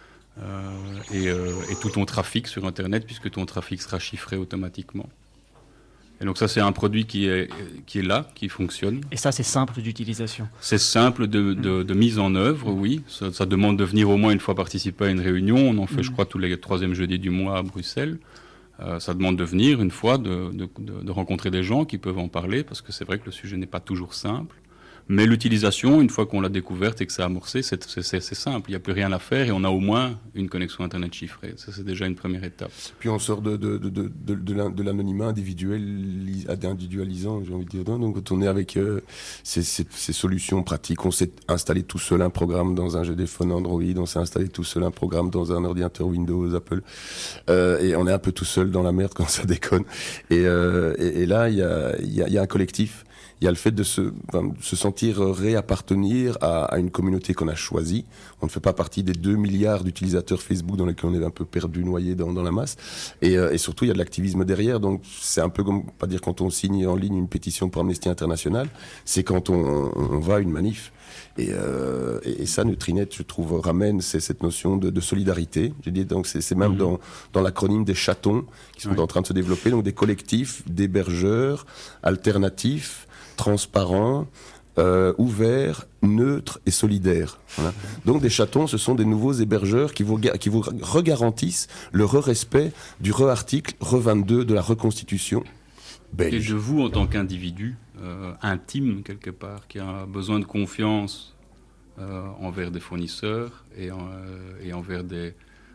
et tout ton trafic sur Internet, puisque ton trafic sera chiffré automatiquement. Et donc ça, c'est un produit qui est là, qui fonctionne. Et ça, c'est simple d'utilisation. C'est simple de mise en œuvre, oui. Ça demande de venir au moins une fois participer à une réunion. On en fait, je crois, tous les 3e jeudis du mois à Bruxelles. Ça demande de venir une fois, de rencontrer des gens qui peuvent en parler, parce que c'est vrai que le sujet n'est pas toujours simple. Mais l'utilisation, une fois qu'on l'a découverte et que c'est amorcé, c'est simple. Il n'y a plus rien à faire et on a au moins une connexion Internet chiffrée. Ça, c'est déjà une première étape. Puis on sort de l'anonymat individualisant, j'ai envie de dire. Donc quand on est avec ces solutions pratiques, on s'est installé tout seul un programme dans un téléphone Android, on s'est installé tout seul un programme dans un ordinateur Windows, Apple, et on est un peu tout seul dans la merde quand ça déconne. Et là, il y a un collectif. Il y a le fait de se sentir réappartenir à une communauté qu'on a choisie. On ne fait pas partie des 2 milliards d'utilisateurs Facebook dans lesquels on est un peu perdu, noyé dans la masse. Et surtout, il y a de l'activisme derrière. Donc, c'est un peu comme, pas dire quand on signe en ligne une pétition pour Amnesty International, c'est quand on va à une manif. Et ça, Nutrinet, je trouve, ramène cette notion de solidarité. J'ai dit, donc c'est même dans l'acronyme des chatons qui sont en train de se développer. Donc, des collectifs d'hébergeurs alternatifs, transparents, ouverts, neutres et solidaires. Voilà. Donc des chatons, ce sont des nouveaux hébergeurs qui vous regarantissent le respect du re-article, re-22 de la Reconstitution belge. Et de vous en tant qu'individu intime quelque part, qui a besoin de confiance envers des fournisseurs et envers des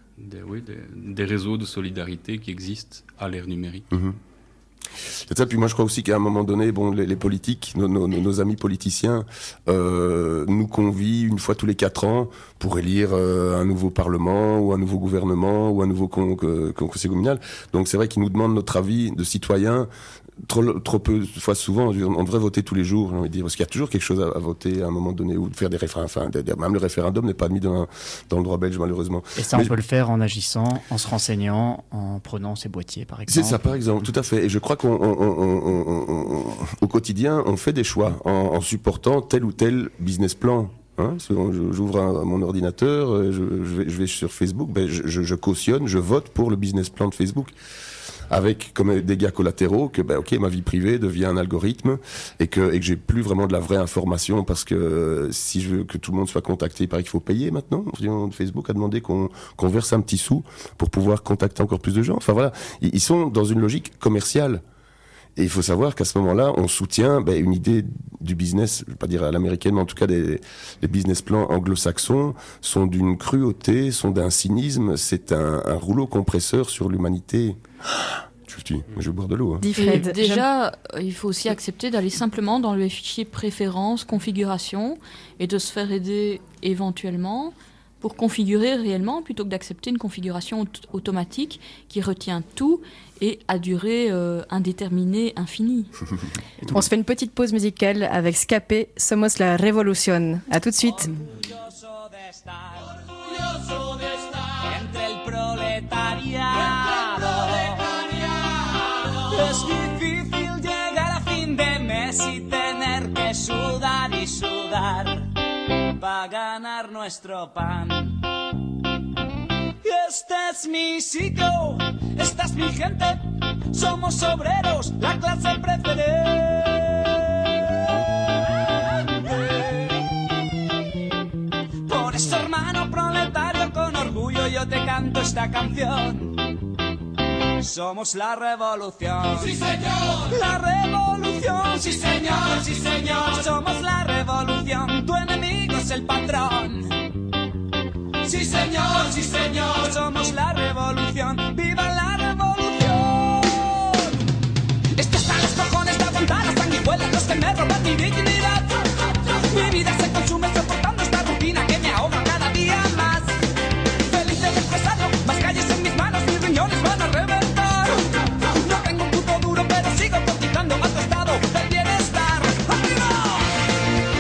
réseaux de solidarité qui existent à l'ère numérique. C'est ça. Puis moi, je crois aussi qu'à un moment donné, les politiques, nos amis politiciens, nous convient une fois tous les 4 ans pour élire un nouveau parlement ou un nouveau gouvernement ou un nouveau conseil communal. Donc c'est vrai qu'ils nous demandent notre avis de citoyens. Trop peu fois souvent, on devrait voter tous les jours, j'ai envie de dire, parce qu'il y a toujours quelque chose à voter à un moment donné, ou de faire des référendums. Même le référendum n'est pas admis dans le droit belge, malheureusement. Et ça, on peut le faire en agissant, en se renseignant, en prenant ses boîtiers, par exemple. C'est ça, par exemple, tout à fait. Et je crois qu'au quotidien, on fait des choix en supportant tel ou tel business plan. J'ouvre mon ordinateur, je vais sur Facebook, je cautionne, je vote pour le business plan de Facebook. Avec comme dégâts collatéraux que ma vie privée devient un algorithme et que j'ai plus vraiment de la vraie information, parce que si je veux que tout le monde soit contacté, il paraît qu'il faut payer maintenant. Facebook a demandé qu'on verse un petit sou pour pouvoir contacter encore plus de gens. Enfin voilà, ils sont dans une logique commerciale. Et il faut savoir qu'à ce moment-là, on soutient une idée du business, je ne vais pas dire à l'américaine, mais en tout cas les business plans anglo-saxons sont d'une cruauté, sont d'un cynisme. C'est un rouleau compresseur sur l'humanité. Je vais boire de l'eau. Déjà, il faut aussi accepter d'aller simplement dans le fichier préférences, configuration, et de se faire aider éventuellement pour configurer réellement, plutôt que d'accepter une configuration automatique qui retient tout et à durée indéterminée, infinie. On se fait une petite pause musicale avec Scapé, Somos la Revolución. À tout de suite. Es difícil llegar a fin de mes y tener que sudar y sudar para ganar nuestro pan. Y este es mi sitio, esta es mi gente, somos obreros, la clase preferente. Por eso, hermano proletario, con orgullo yo te canto esta canción. Somos la revolución. ¡Sí, señor! La revolución. ¡Sí, señor! ¡Sí, señor! Somos la revolución. Tu enemigo es el patrón. ¡Sí, señor! ¡Sí, señor! Somos la revolución. ¡Viva la revolución! Esto está en los cojones de aguantar las sanguijuelas, los que me roban mi dignidad. Mi vida se consume soportando esta rutina que me ahoga cada día más. Feliz de empresario, más calles en mis manos, mis riñones van a reventar. No tengo un puto duro, pero sigo cotizando a tu estado del bienestar. ¡Arriba!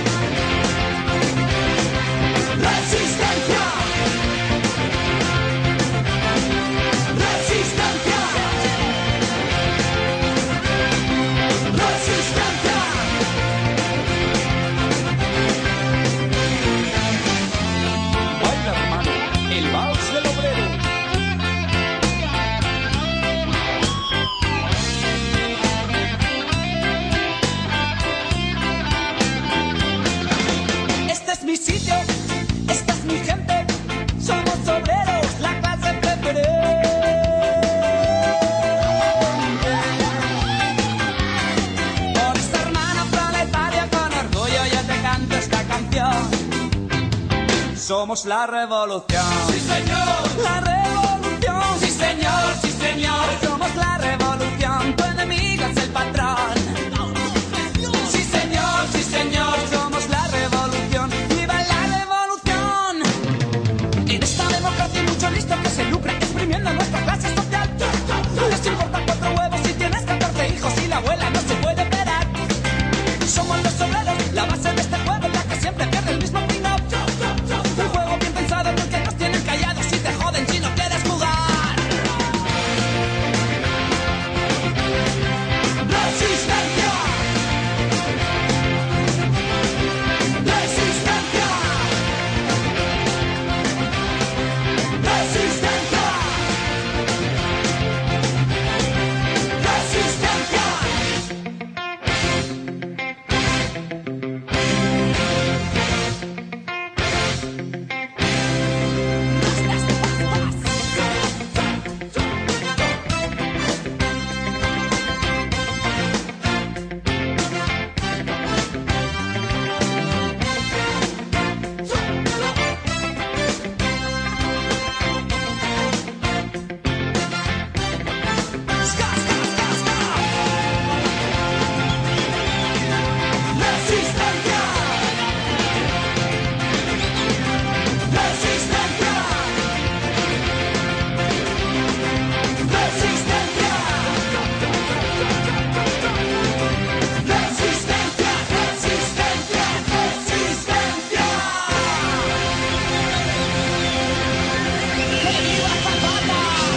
somos la revolución. Sí, señor. La revolución. Sí, señor, sí, señor. Somos la revolución, tu enemigo es el patrón. Sí, señor, sí, señor. Somos la revolución, viva la revolución. En esta democracia hay mucho listo que se lucra exprimiendo nuestra clase social. Les importa 4 huevos si tienes 14 hijos y la abuela no se puede esperar. Somos los obreros, la base de este juego en la que siempre pierde el mismo pin-up. Un juego bien pensado en el que nos tienen callados y te joden si no quieres jugar. Resistencia. Resistencia. Resistencia. Resistencia. Resistencia. Resistencia. Resistencia. Resistencia. Resistencia. Resistencia. ¡Que viva Zapata!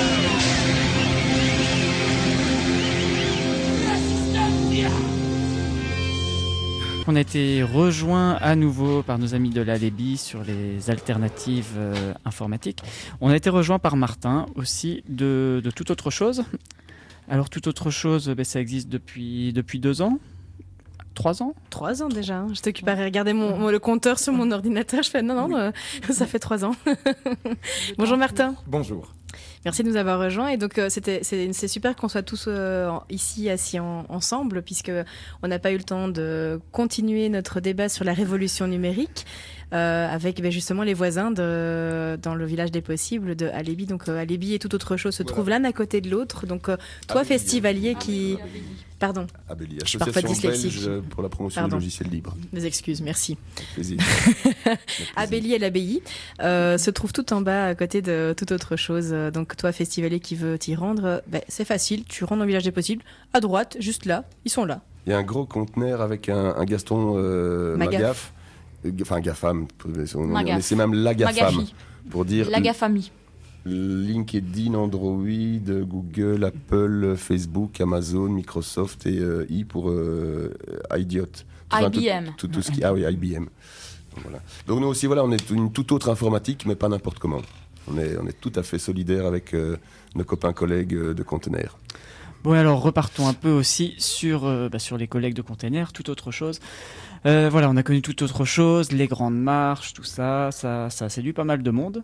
Resistencia. On a été rejoint à nouveau par nos amis de l'Alebi sur les alternatives informatiques. On a été rejoint par Martin aussi de Toute Autre Chose. Alors Toute Autre Chose, ça existe depuis 2 ans, 3 ans. 3 ans déjà. Je t'occupe à regarder le compteur sur mon ordinateur. Je fais non, ça fait 3 ans. Bonjour Martin. Bonjour. Merci de nous avoir rejoints. Et donc, c'est super qu'on soit tous ici assis ensemble, puisqu'on n'a pas eu le temps de continuer notre débat sur la révolution numérique avec justement les voisins dans le village des possibles de Alebi. Donc, Alebi et Toute Autre Chose se trouvent l'un à côté de l'autre. Donc, toi, festivalier qui... Pardon. Abelli, Je suis parfois dyslexique. belge pour la promotion du logiciel libre. Mes excuses, merci. Plaisir. Abelli et l'abbaye se trouve tout en bas à côté de Toute Autre Chose. Donc toi, festivalier qui veut t'y rendre, c'est facile, tu rentres dans le village des possibles, à droite, juste là, ils sont là. Il y a un gros conteneur avec un Gaston Magaf, enfin Gafam, mais c'est même la Gafam, Magafi. pour dire La Gafamie. LinkedIn, Android, Google, Apple, Facebook, Amazon, Microsoft et I pour Idiot. Enfin, IBM. Tout ce qui... Ah oui, IBM. Donc, voilà. Donc nous aussi, voilà, on est une toute autre informatique, mais pas n'importe comment. On est tout à fait solidaires avec nos copains-collègues de Container. Bon, alors repartons un peu aussi sur les collègues de Container, Toute Autre Chose. Voilà, on a connu Toute Autre Chose, les grandes marches, tout ça a séduit pas mal de monde.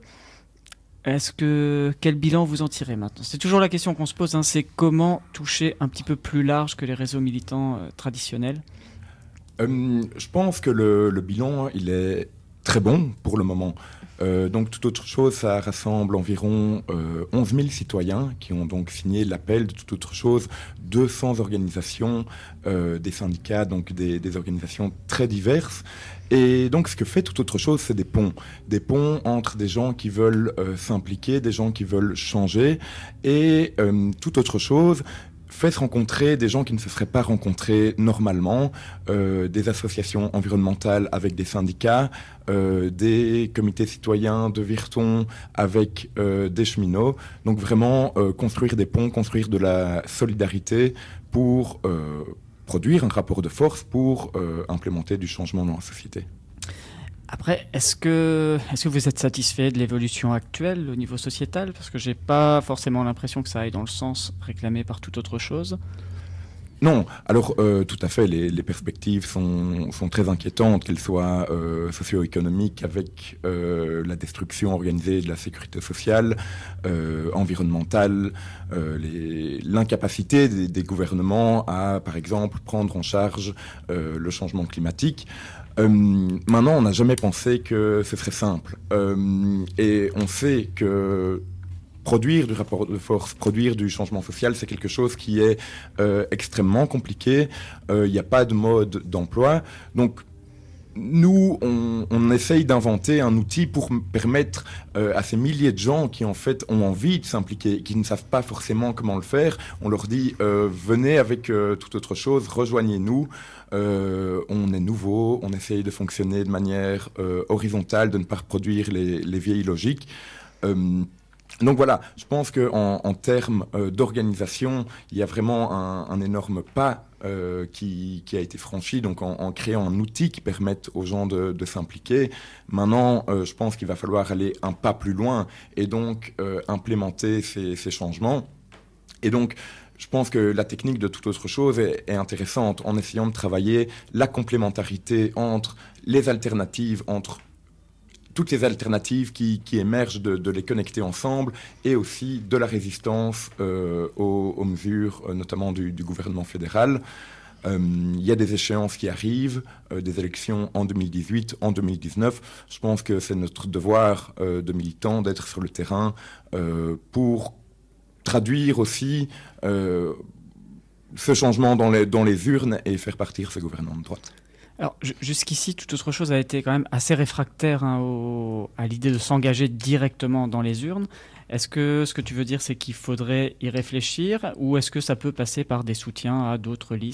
Quel bilan vous en tirez maintenant ? C'est toujours la question qu'on se pose, c'est comment toucher un petit peu plus large que les réseaux militants traditionnels ? Je pense que le bilan, il est très bon pour le moment. Donc, Toute Autre Chose, ça rassemble environ 11 000 citoyens qui ont donc signé l'appel de Toute Autre Chose, 200 organisations, des syndicats, donc des organisations très diverses. Et donc, ce que fait Toute Autre Chose, c'est des ponts entre des gens qui veulent s'impliquer, des gens qui veulent changer. Et Toute Autre Chose fait se rencontrer des gens qui ne se seraient pas rencontrés normalement, des associations environnementales avec des syndicats, des comités citoyens de Virton avec des cheminots. Donc vraiment construire des ponts, construire de la solidarité pour produire un rapport de force pour implémenter du changement dans la société. Après, est-ce que vous êtes satisfait de l'évolution actuelle au niveau sociétal ? Parce que j'ai pas forcément l'impression que ça aille dans le sens réclamé par Toute Autre Chose. Non, alors tout à fait, les perspectives sont très inquiétantes, qu'elles soient socio-économiques avec la destruction organisée de la sécurité sociale, environnementale, l'incapacité des gouvernements à, par exemple, prendre en charge le changement climatique. Maintenant, on n'a jamais pensé que ce serait simple. Et on sait que produire du rapport de force, produire du changement social, c'est quelque chose qui est extrêmement compliqué. Il n'y a pas de mode d'emploi. Donc, nous, on essaye d'inventer un outil pour permettre à ces milliers de gens qui, en fait, ont envie de s'impliquer, qui ne savent pas forcément comment le faire. On leur dit, venez avec toute autre chose, rejoignez-nous. On est nouveau, on essaye de fonctionner de manière horizontale, de ne pas reproduire les vieilles logiques. Donc voilà, je pense qu'en termes d'organisation, il y a vraiment un énorme pas qui a été franchi, donc en créant un outil qui permette aux gens de s'impliquer. Maintenant, je pense qu'il va falloir aller un pas plus loin et donc implémenter ces changements. Et donc, je pense que la technique de toute autre chose est intéressante en essayant de travailler la complémentarité entre les alternatives, entre toutes les alternatives qui émergent, de les connecter ensemble, et aussi de la résistance aux mesures, notamment du gouvernement fédéral. Il y a des échéances qui arrivent, des élections en 2018, en 2019. Je pense que c'est notre devoir de militants d'être sur le terrain pour traduire aussi ce changement dans les urnes et faire partir ce gouvernement de droite. Alors, jusqu'ici, toute autre chose a été quand même assez réfractaire à l'idée de s'engager directement dans les urnes. Est-ce que ce que tu veux dire, c'est qu'il faudrait y réfléchir, ou est-ce que ça peut passer par des soutiens à d'autres listes ?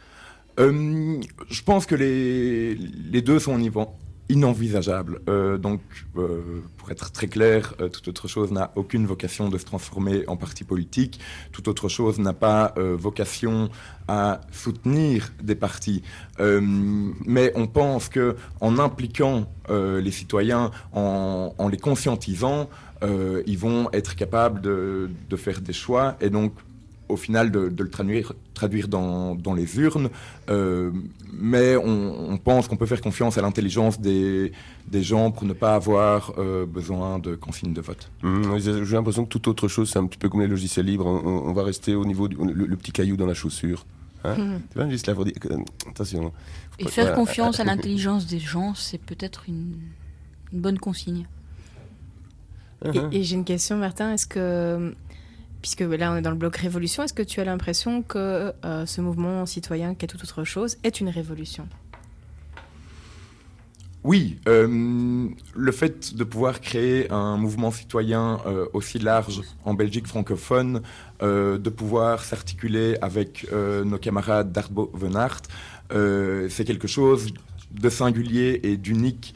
Je pense que les deux sont inenvisageables. Pour être très clair, toute autre chose n'a aucune vocation de se transformer en parti politique. Toute autre chose n'a pas vocation à soutenir des partis. Mais on pense qu'en impliquant les citoyens, en les conscientisant, ils vont être capables de faire des choix et donc au final de le traduire dans les urnes, mais on pense qu'on peut faire confiance à l'intelligence des gens pour ne pas avoir besoin de consignes de vote. J'ai l'impression que toute autre chose, c'est un petit peu comme les logiciels libres, on va rester au niveau le petit caillou dans la chaussure. Hein tu vois, juste là pour dire attention. Et faire confiance à l'intelligence des gens, c'est peut-être une bonne consigne. Et j'ai une question, Martin, est-ce que... Puisque là, on est dans le bloc révolution, est-ce que tu as l'impression que ce mouvement citoyen, qui est toute autre chose, est une révolution ? Oui, le fait de pouvoir créer un mouvement citoyen aussi large en Belgique francophone, de pouvoir s'articuler avec nos camarades d'Aardbo Van Aert, c'est quelque chose de singulier et d'unique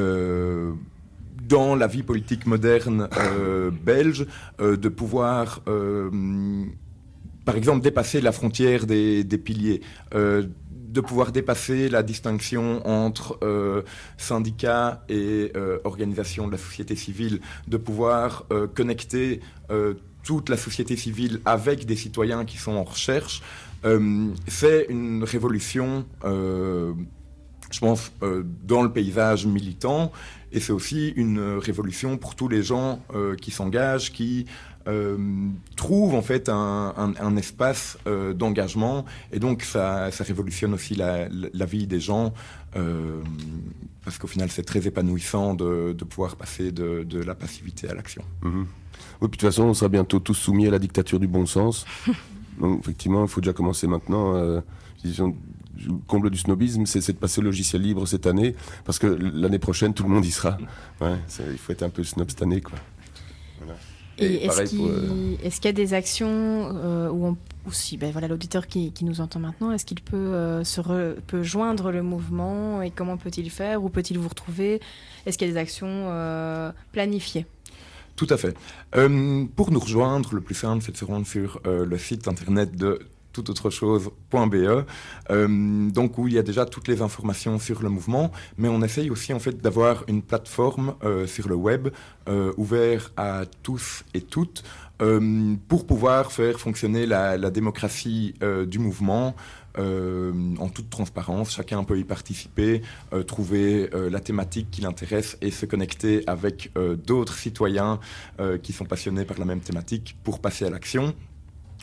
dans la vie politique moderne belge, de pouvoir, par exemple, dépasser la frontière des piliers, de pouvoir dépasser la distinction entre syndicats et organisations de la société civile, de pouvoir connecter toute la société civile avec des citoyens qui sont en recherche. C'est une révolution, je pense, dans le paysage militant. Et c'est aussi une révolution pour tous les gens qui s'engagent, qui trouvent en fait un espace d'engagement. Et donc ça révolutionne aussi la vie des gens, parce qu'au final c'est très épanouissant de pouvoir passer de la passivité à l'action. Oui, puis de toute façon on sera bientôt tous soumis à la dictature du bon sens. Donc effectivement il faut déjà commencer maintenant. Le comble du snobisme, c'est de passer au logiciel libre cette année, parce que l'année prochaine, tout le monde y sera. Ouais, il faut être un peu snob cette année, quoi. Voilà. Et est-ce qu'il y a des actions où l'auditeur qui nous entend maintenant, est-ce qu'il peut joindre le mouvement, et comment peut-il faire, où peut-il vous retrouver ? Est-ce qu'il y a des actions planifiées ? Tout à fait. Pour nous rejoindre, le plus simple, c'est de se rendre sur le site internet de touteautrechose.be, donc où il y a déjà toutes les informations sur le mouvement, mais on essaye aussi en fait d'avoir une plateforme sur le web ouvert à tous et toutes pour pouvoir faire fonctionner la démocratie du mouvement en toute transparence. Chacun peut y participer, trouver la thématique qui l'intéresse et se connecter avec d'autres citoyens qui sont passionnés par la même thématique pour passer à l'action.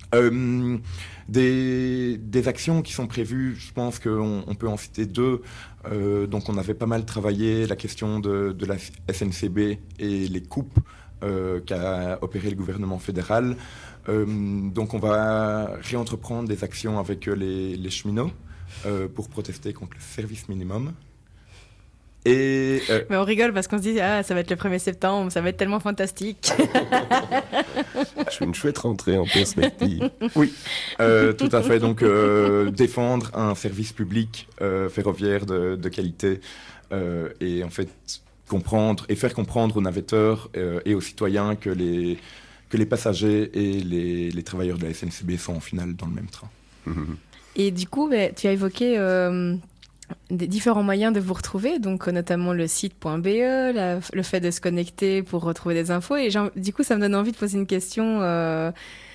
Des actions qui sont prévues, je pense qu'on peut en citer deux. Donc on avait pas mal travaillé la question de la SNCB et les coupes qu'a opéré le gouvernement fédéral. Donc on va réentreprendre des actions avec les cheminots pour protester contre le service minimum. Et Mais on rigole parce qu'on se dit ça va être le 1er septembre, ça va être tellement fantastique. Je fais une chouette rentrée en perspective. Oui, tout à fait. Donc défendre un service public ferroviaire de qualité et en fait faire comprendre aux navetteurs et aux citoyens que les passagers et les travailleurs de la SNCB sont en finale dans le même train. Et du coup, tu as évoqué des différents moyens de vous retrouver, donc notamment le site.be, le fait de se connecter pour retrouver des infos. Et du coup, ça me donne envie de poser une question à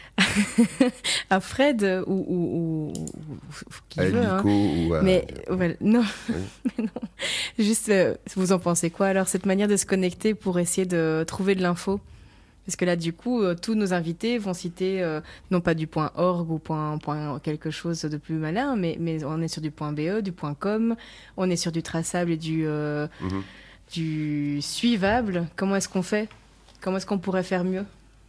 Fred ou qui à veut. Nico ou à... Mais voilà, non. Oui. Mais non. Juste, vous en pensez quoi alors, cette manière de se connecter pour essayer de trouver de l'info? Parce que là, du coup, tous nos invités vont citer, non pas du .org ou point quelque chose de plus malin, mais on est sur du .be, du .com, on est sur du traçable et du suivable. Comment est-ce qu'on fait? Comment est-ce qu'on pourrait faire mieux?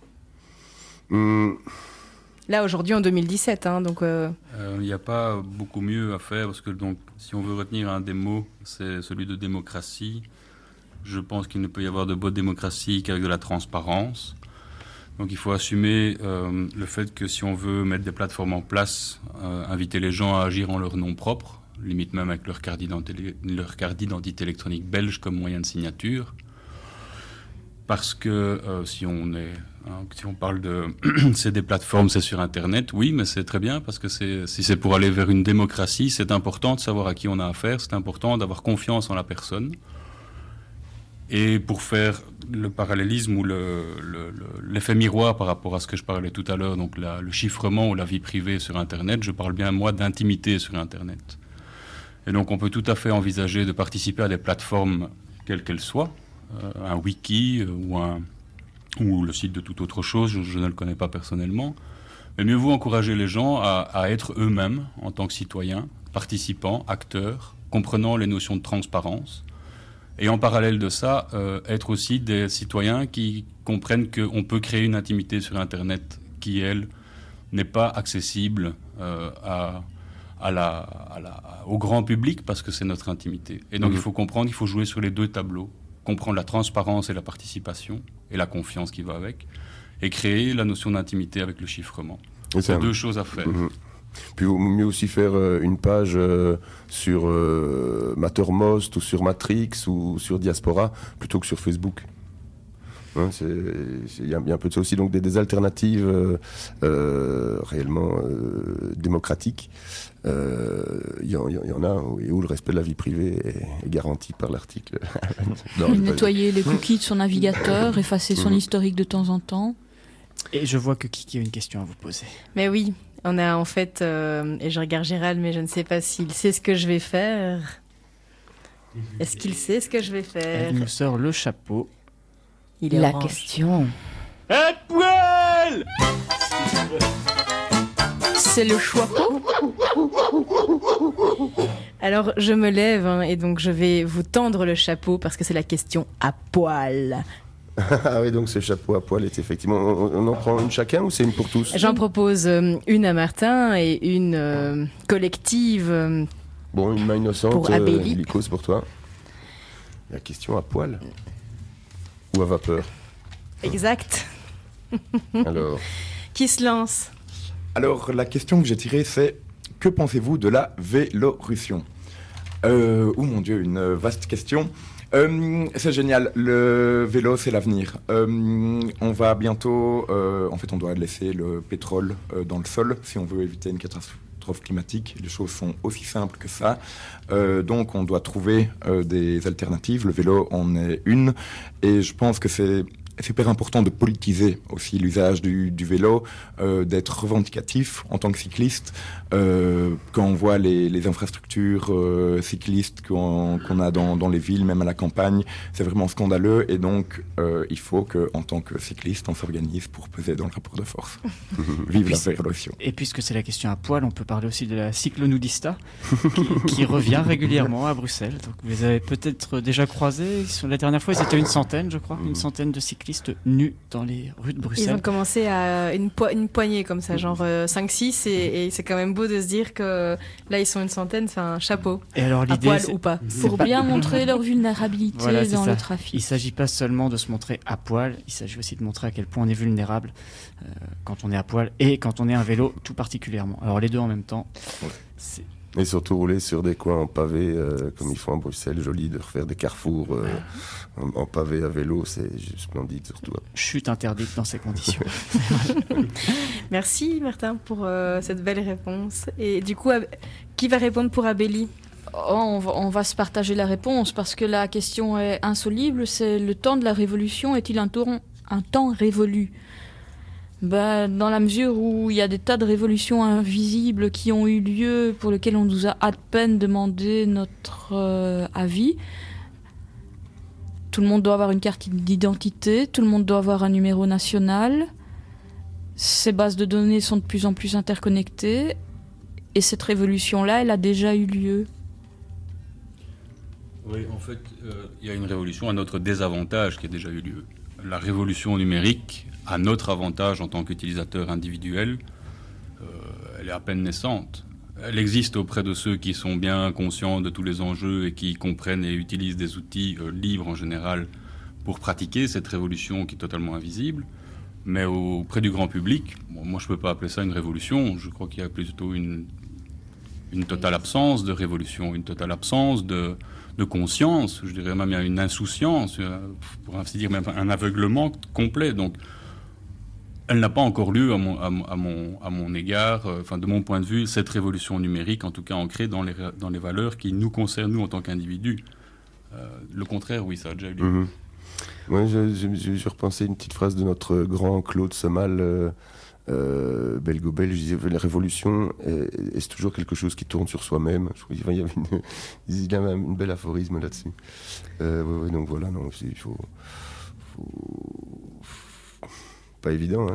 Là, aujourd'hui, en 2017, donc... Il n'y a pas beaucoup mieux à faire, parce que donc, si on veut retenir un des mots, c'est celui de démocratie. Je pense qu'il ne peut y avoir de bonne démocratie qu'avec de la transparence. Donc il faut assumer le fait que si on veut mettre des plateformes en place, inviter les gens à agir en leur nom propre, limite même avec leur carte d'identité électronique belge comme moyen de signature. Parce que si on parle de c'est des plateformes, c'est sur Internet, oui, mais c'est très bien, parce que si c'est pour aller vers une démocratie, c'est important de savoir à qui on a affaire, c'est important d'avoir confiance en la personne. Et pour faire le parallélisme ou l'effet miroir par rapport à ce que je parlais tout à l'heure, donc le chiffrement ou la vie privée sur Internet, je parle bien, moi, d'intimité sur Internet. Et donc on peut tout à fait envisager de participer à des plateformes quelles qu'elles soient, un wiki ou le site de toute autre chose, je ne le connais pas personnellement. Mais mieux vaut encourager les gens à être eux-mêmes en tant que citoyens, participants, acteurs, comprenant les notions de transparence. Et en parallèle de ça, être aussi des citoyens qui comprennent qu'on peut créer une intimité sur Internet qui, elle, n'est pas accessible au grand public parce que c'est notre intimité. Et donc il faut comprendre, il faut jouer sur les deux tableaux, comprendre la transparence et la participation et la confiance qui va avec, et créer la notion d'intimité avec le chiffrement. C'est deux choses à faire. Puis vaut mieux aussi faire une page sur Mattermost ou sur Matrix ou sur Diaspora plutôt que sur Facebook. Hein, il y a un peu de ça aussi, donc des alternatives réellement démocratiques. Il y en a où le respect de la vie privée est garanti par l'article. Nettoyer les cookies de son navigateur, effacer son historique de temps en temps. Et je vois que Kiki a une question à vous poser. Mais oui, on a en fait, et je regarde Gérald, mais je ne sais pas s'il sait ce que je vais faire. Est-ce qu'il sait ce que je vais faire? Il nous sort le chapeau. Il est La orange. question. Un poil. C'est le choix. Alors je me lève et donc je vais vous tendre le chapeau parce que c'est la question à poil. Ah oui, donc ce chapeau à poil est effectivement... On en prend une chacun ou c'est une pour tous? J'en propose une à Martin et une collective. Bon, une main innocente, pour Abélie. Lycos pour toi. La question à poil ou à vapeur? Exact. Alors. Qui se lance? Alors, la question que j'ai tirée, c'est que pensez-vous de la Vélorussion? Oh mon Dieu, une vaste question. C'est génial, le vélo c'est l'avenir. On va bientôt, en fait on doit laisser le pétrole dans le sol si on veut éviter une catastrophe climatique. Les choses sont aussi simples que ça. Donc on doit trouver des alternatives. Le vélo en est une. Et je pense que c'est super important de politiser aussi l'usage du vélo, d'être revendicatif en tant que cycliste. Quand on voit les infrastructures cyclistes qu'on a dans les villes, même à la campagne, c'est vraiment scandaleux. Et donc, il faut qu'en tant que cycliste, on s'organise pour peser dans le rapport de force. Vive la révolution. Et puisque c'est la question à poil, on peut parler aussi de la cyclonudista qui revient régulièrement à Bruxelles. Donc, vous les avez peut-être déjà croisés. La dernière fois, ils étaient une centaine, je crois, une centaine de cyclistes nus dans les rues de Bruxelles. Ils ont commencé à une poignée comme ça, genre 5-6, et c'est quand même beau de se dire que là, ils sont une centaine, c'est un chapeau. Et alors, l'idée, à poil ou pas. Pour bien montrer leur vulnérabilité dans le trafic. Il ne s'agit pas seulement de se montrer à poil, il s'agit aussi de montrer à quel point on est vulnérable quand on est à poil et quand on est à vélo tout particulièrement. Alors les deux en même temps, c'est... Et surtout rouler sur des coins en pavé, comme ils font à Bruxelles, joli de refaire des carrefours en pavé à vélo, c'est splendide surtout. Chute interdite dans ces conditions. Merci Martin pour cette belle réponse. Et du coup, qui va répondre pour Abélie ? On va se partager la réponse parce que la question est insoluble, c'est le temps de la révolution est-il un temps révolu ? Dans la mesure où il y a des tas de révolutions invisibles qui ont eu lieu, pour lesquelles on nous a à peine demandé notre avis. Tout le monde doit avoir une carte d'identité, tout le monde doit avoir un numéro national. Ces bases de données sont de plus en plus interconnectées. Et cette révolution-là, elle a déjà eu lieu. Oui, en fait, il y a une révolution à notre désavantage qui a déjà eu lieu. La révolution numérique, à notre avantage en tant qu'utilisateur individuel, elle est à peine naissante. Elle existe auprès de ceux qui sont bien conscients de tous les enjeux et qui comprennent et utilisent des outils libres en général pour pratiquer cette révolution qui est totalement invisible. Mais auprès du grand public, moi je ne peux pas appeler ça une révolution. Je crois qu'il y a plutôt une totale absence de révolution, une totale absence de conscience. Je dirais même il y a une insouciance, pour ainsi dire même un aveuglement complet. Donc elle n'a pas encore lieu à mon égard, de mon point de vue, cette révolution numérique, en tout cas ancrée dans les valeurs qui nous concernent, nous, en tant qu'individus. Le contraire, oui, ça a déjà eu lieu. Mmh. Moi, j'ai repensé une petite phrase de notre grand Claude Semal, belgo-belge. Je disais, la révolution, est toujours quelque chose qui tourne sur soi-même. Il y avait une belle aphorisme là-dessus. Donc voilà, non, il faut... Pas évident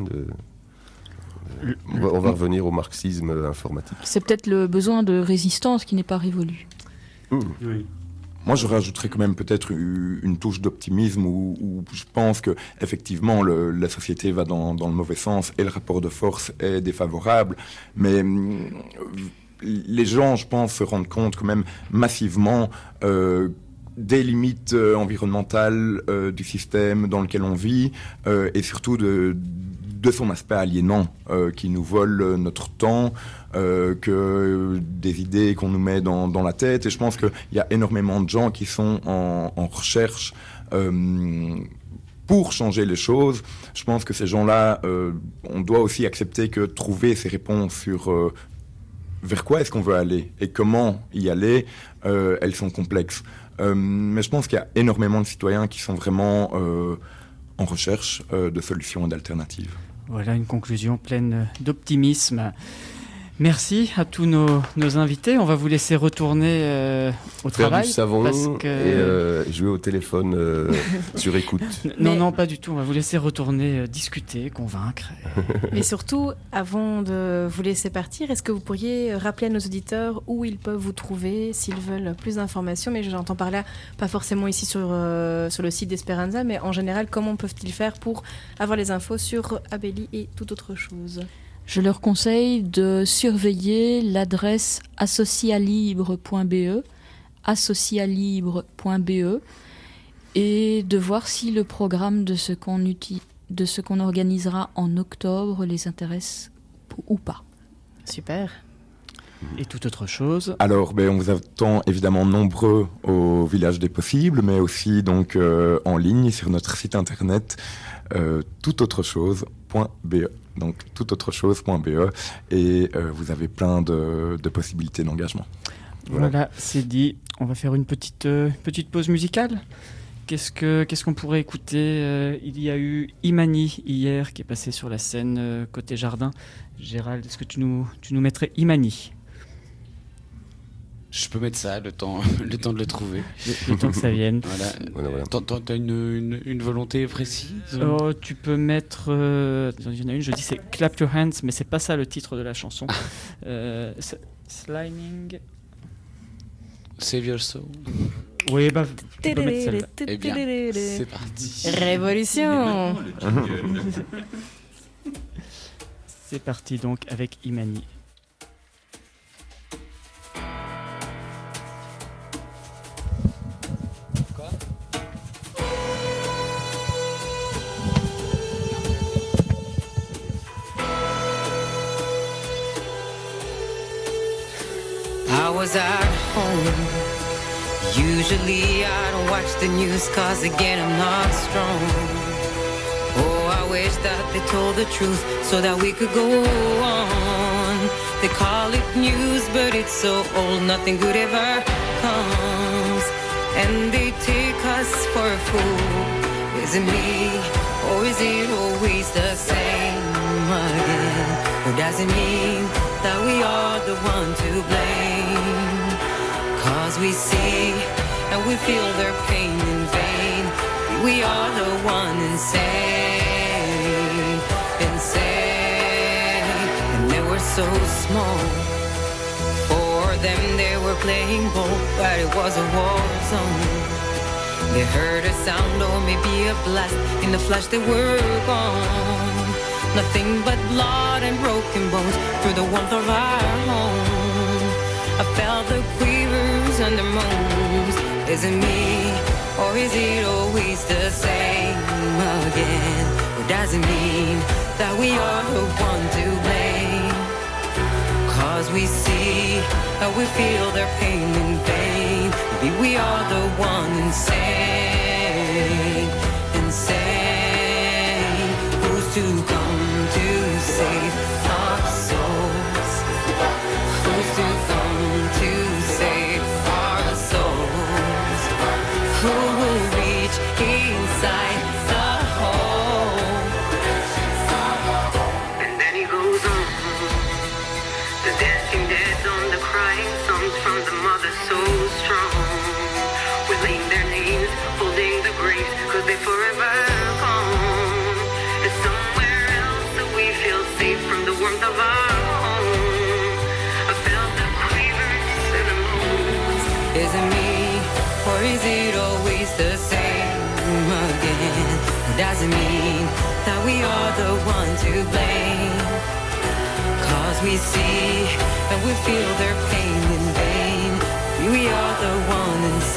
on va revenir au marxisme informatique. C'est peut-être le besoin de résistance qui n'est pas révolu. Oui. Moi, je rajouterais quand même peut-être une touche d'optimisme où je pense que effectivement la société va dans le mauvais sens et le rapport de force est défavorable, mais les gens, je pense, se rendent compte quand même massivement des limites environnementales du système dans lequel on vit et surtout de son aspect aliénant qui nous vole notre temps, que des idées qu'on nous met dans la tête. Et je pense qu'il y a énormément de gens qui sont en recherche pour changer les choses. Je pense que ces gens-là, on doit aussi accepter que trouver ces réponses sur vers quoi est-ce qu'on veut aller et comment y aller, elles sont complexes. Mais je pense qu'il y a énormément de citoyens qui sont vraiment en recherche de solutions et d'alternatives. Voilà une conclusion pleine d'optimisme. Merci à tous nos invités. On va vous laisser retourner au travail. Faire du savon et jouer au téléphone sur écoute. Non, pas du tout. On va vous laisser retourner discuter, convaincre. Mais surtout, avant de vous laisser partir, est-ce que vous pourriez rappeler à nos auditeurs où ils peuvent vous trouver s'ils veulent plus d'informations? Mais j'entends par là, pas forcément ici sur le site d'Esperanza, mais en général, comment peuvent-ils faire pour avoir les infos sur Abélie et toute autre chose? Je leur conseille de surveiller l'adresse associalibre.be et de voir si le programme de ce qu'on organisera en octobre les intéresse ou pas. Super. Et toute autre chose? Alors, on vous attend évidemment nombreux au Village des Possibles, mais aussi donc en ligne sur notre site internet toutautrechose.be. Donc toutautrechose.be et vous avez plein de possibilités d'engagement. Voilà, c'est dit. On va faire une petite pause musicale. Qu'est-ce qu'on pourrait écouter? Il y a eu Imani hier qui est passé sur la scène côté jardin. Gérald, est-ce que tu nous mettrais Imani? Je peux mettre ça, le temps de le trouver. Le temps que ça vienne. Voilà. T'as une volonté précise? Tu peux mettre... il y en a une, je dis c'est Clap Your Hands, mais c'est pas ça le titre de la chanson. Sliming... Save Your Soul. Oui, tu peux mettre celle-là. Eh bien, c'est parti. Révolution. C'est parti donc avec Imani. I was at home. Usually I don't watch the news cause again I'm not strong. Oh, I wish that they told the truth so that we could go on. They call it news but it's so old, nothing good ever comes. And they take us for a fool. Is it me or is it always the same again? Or does it mean that we are the one to blame? Cause we see and we feel their pain in vain. We are the one insane. And they were so small. For them they were playing ball, but it was a war zone. They heard a sound or maybe a blast. In the flash they were gone. Nothing but blood and broken bones through the warmth of our home. I felt the quivers and the moans. Is it me or is it always the same again? Or does it mean that we are the one to blame? Cause we see and we feel their pain in vain. Maybe we are the one insane. Who's to come to save our souls? Who's to come to save our souls? Who will reach inside the hole? And then he goes on, the dancing dead on the crying songs from the mother so strong. Willing their names, holding the grace, cause they forever gone. And somewhere else that we feel safe from the warmth of our home. I felt the quivers and the moans. Is it me or is it always the same again? Or does it mean that we are the one to blame? Cause we see and we feel their pain in vain. We are the one insane.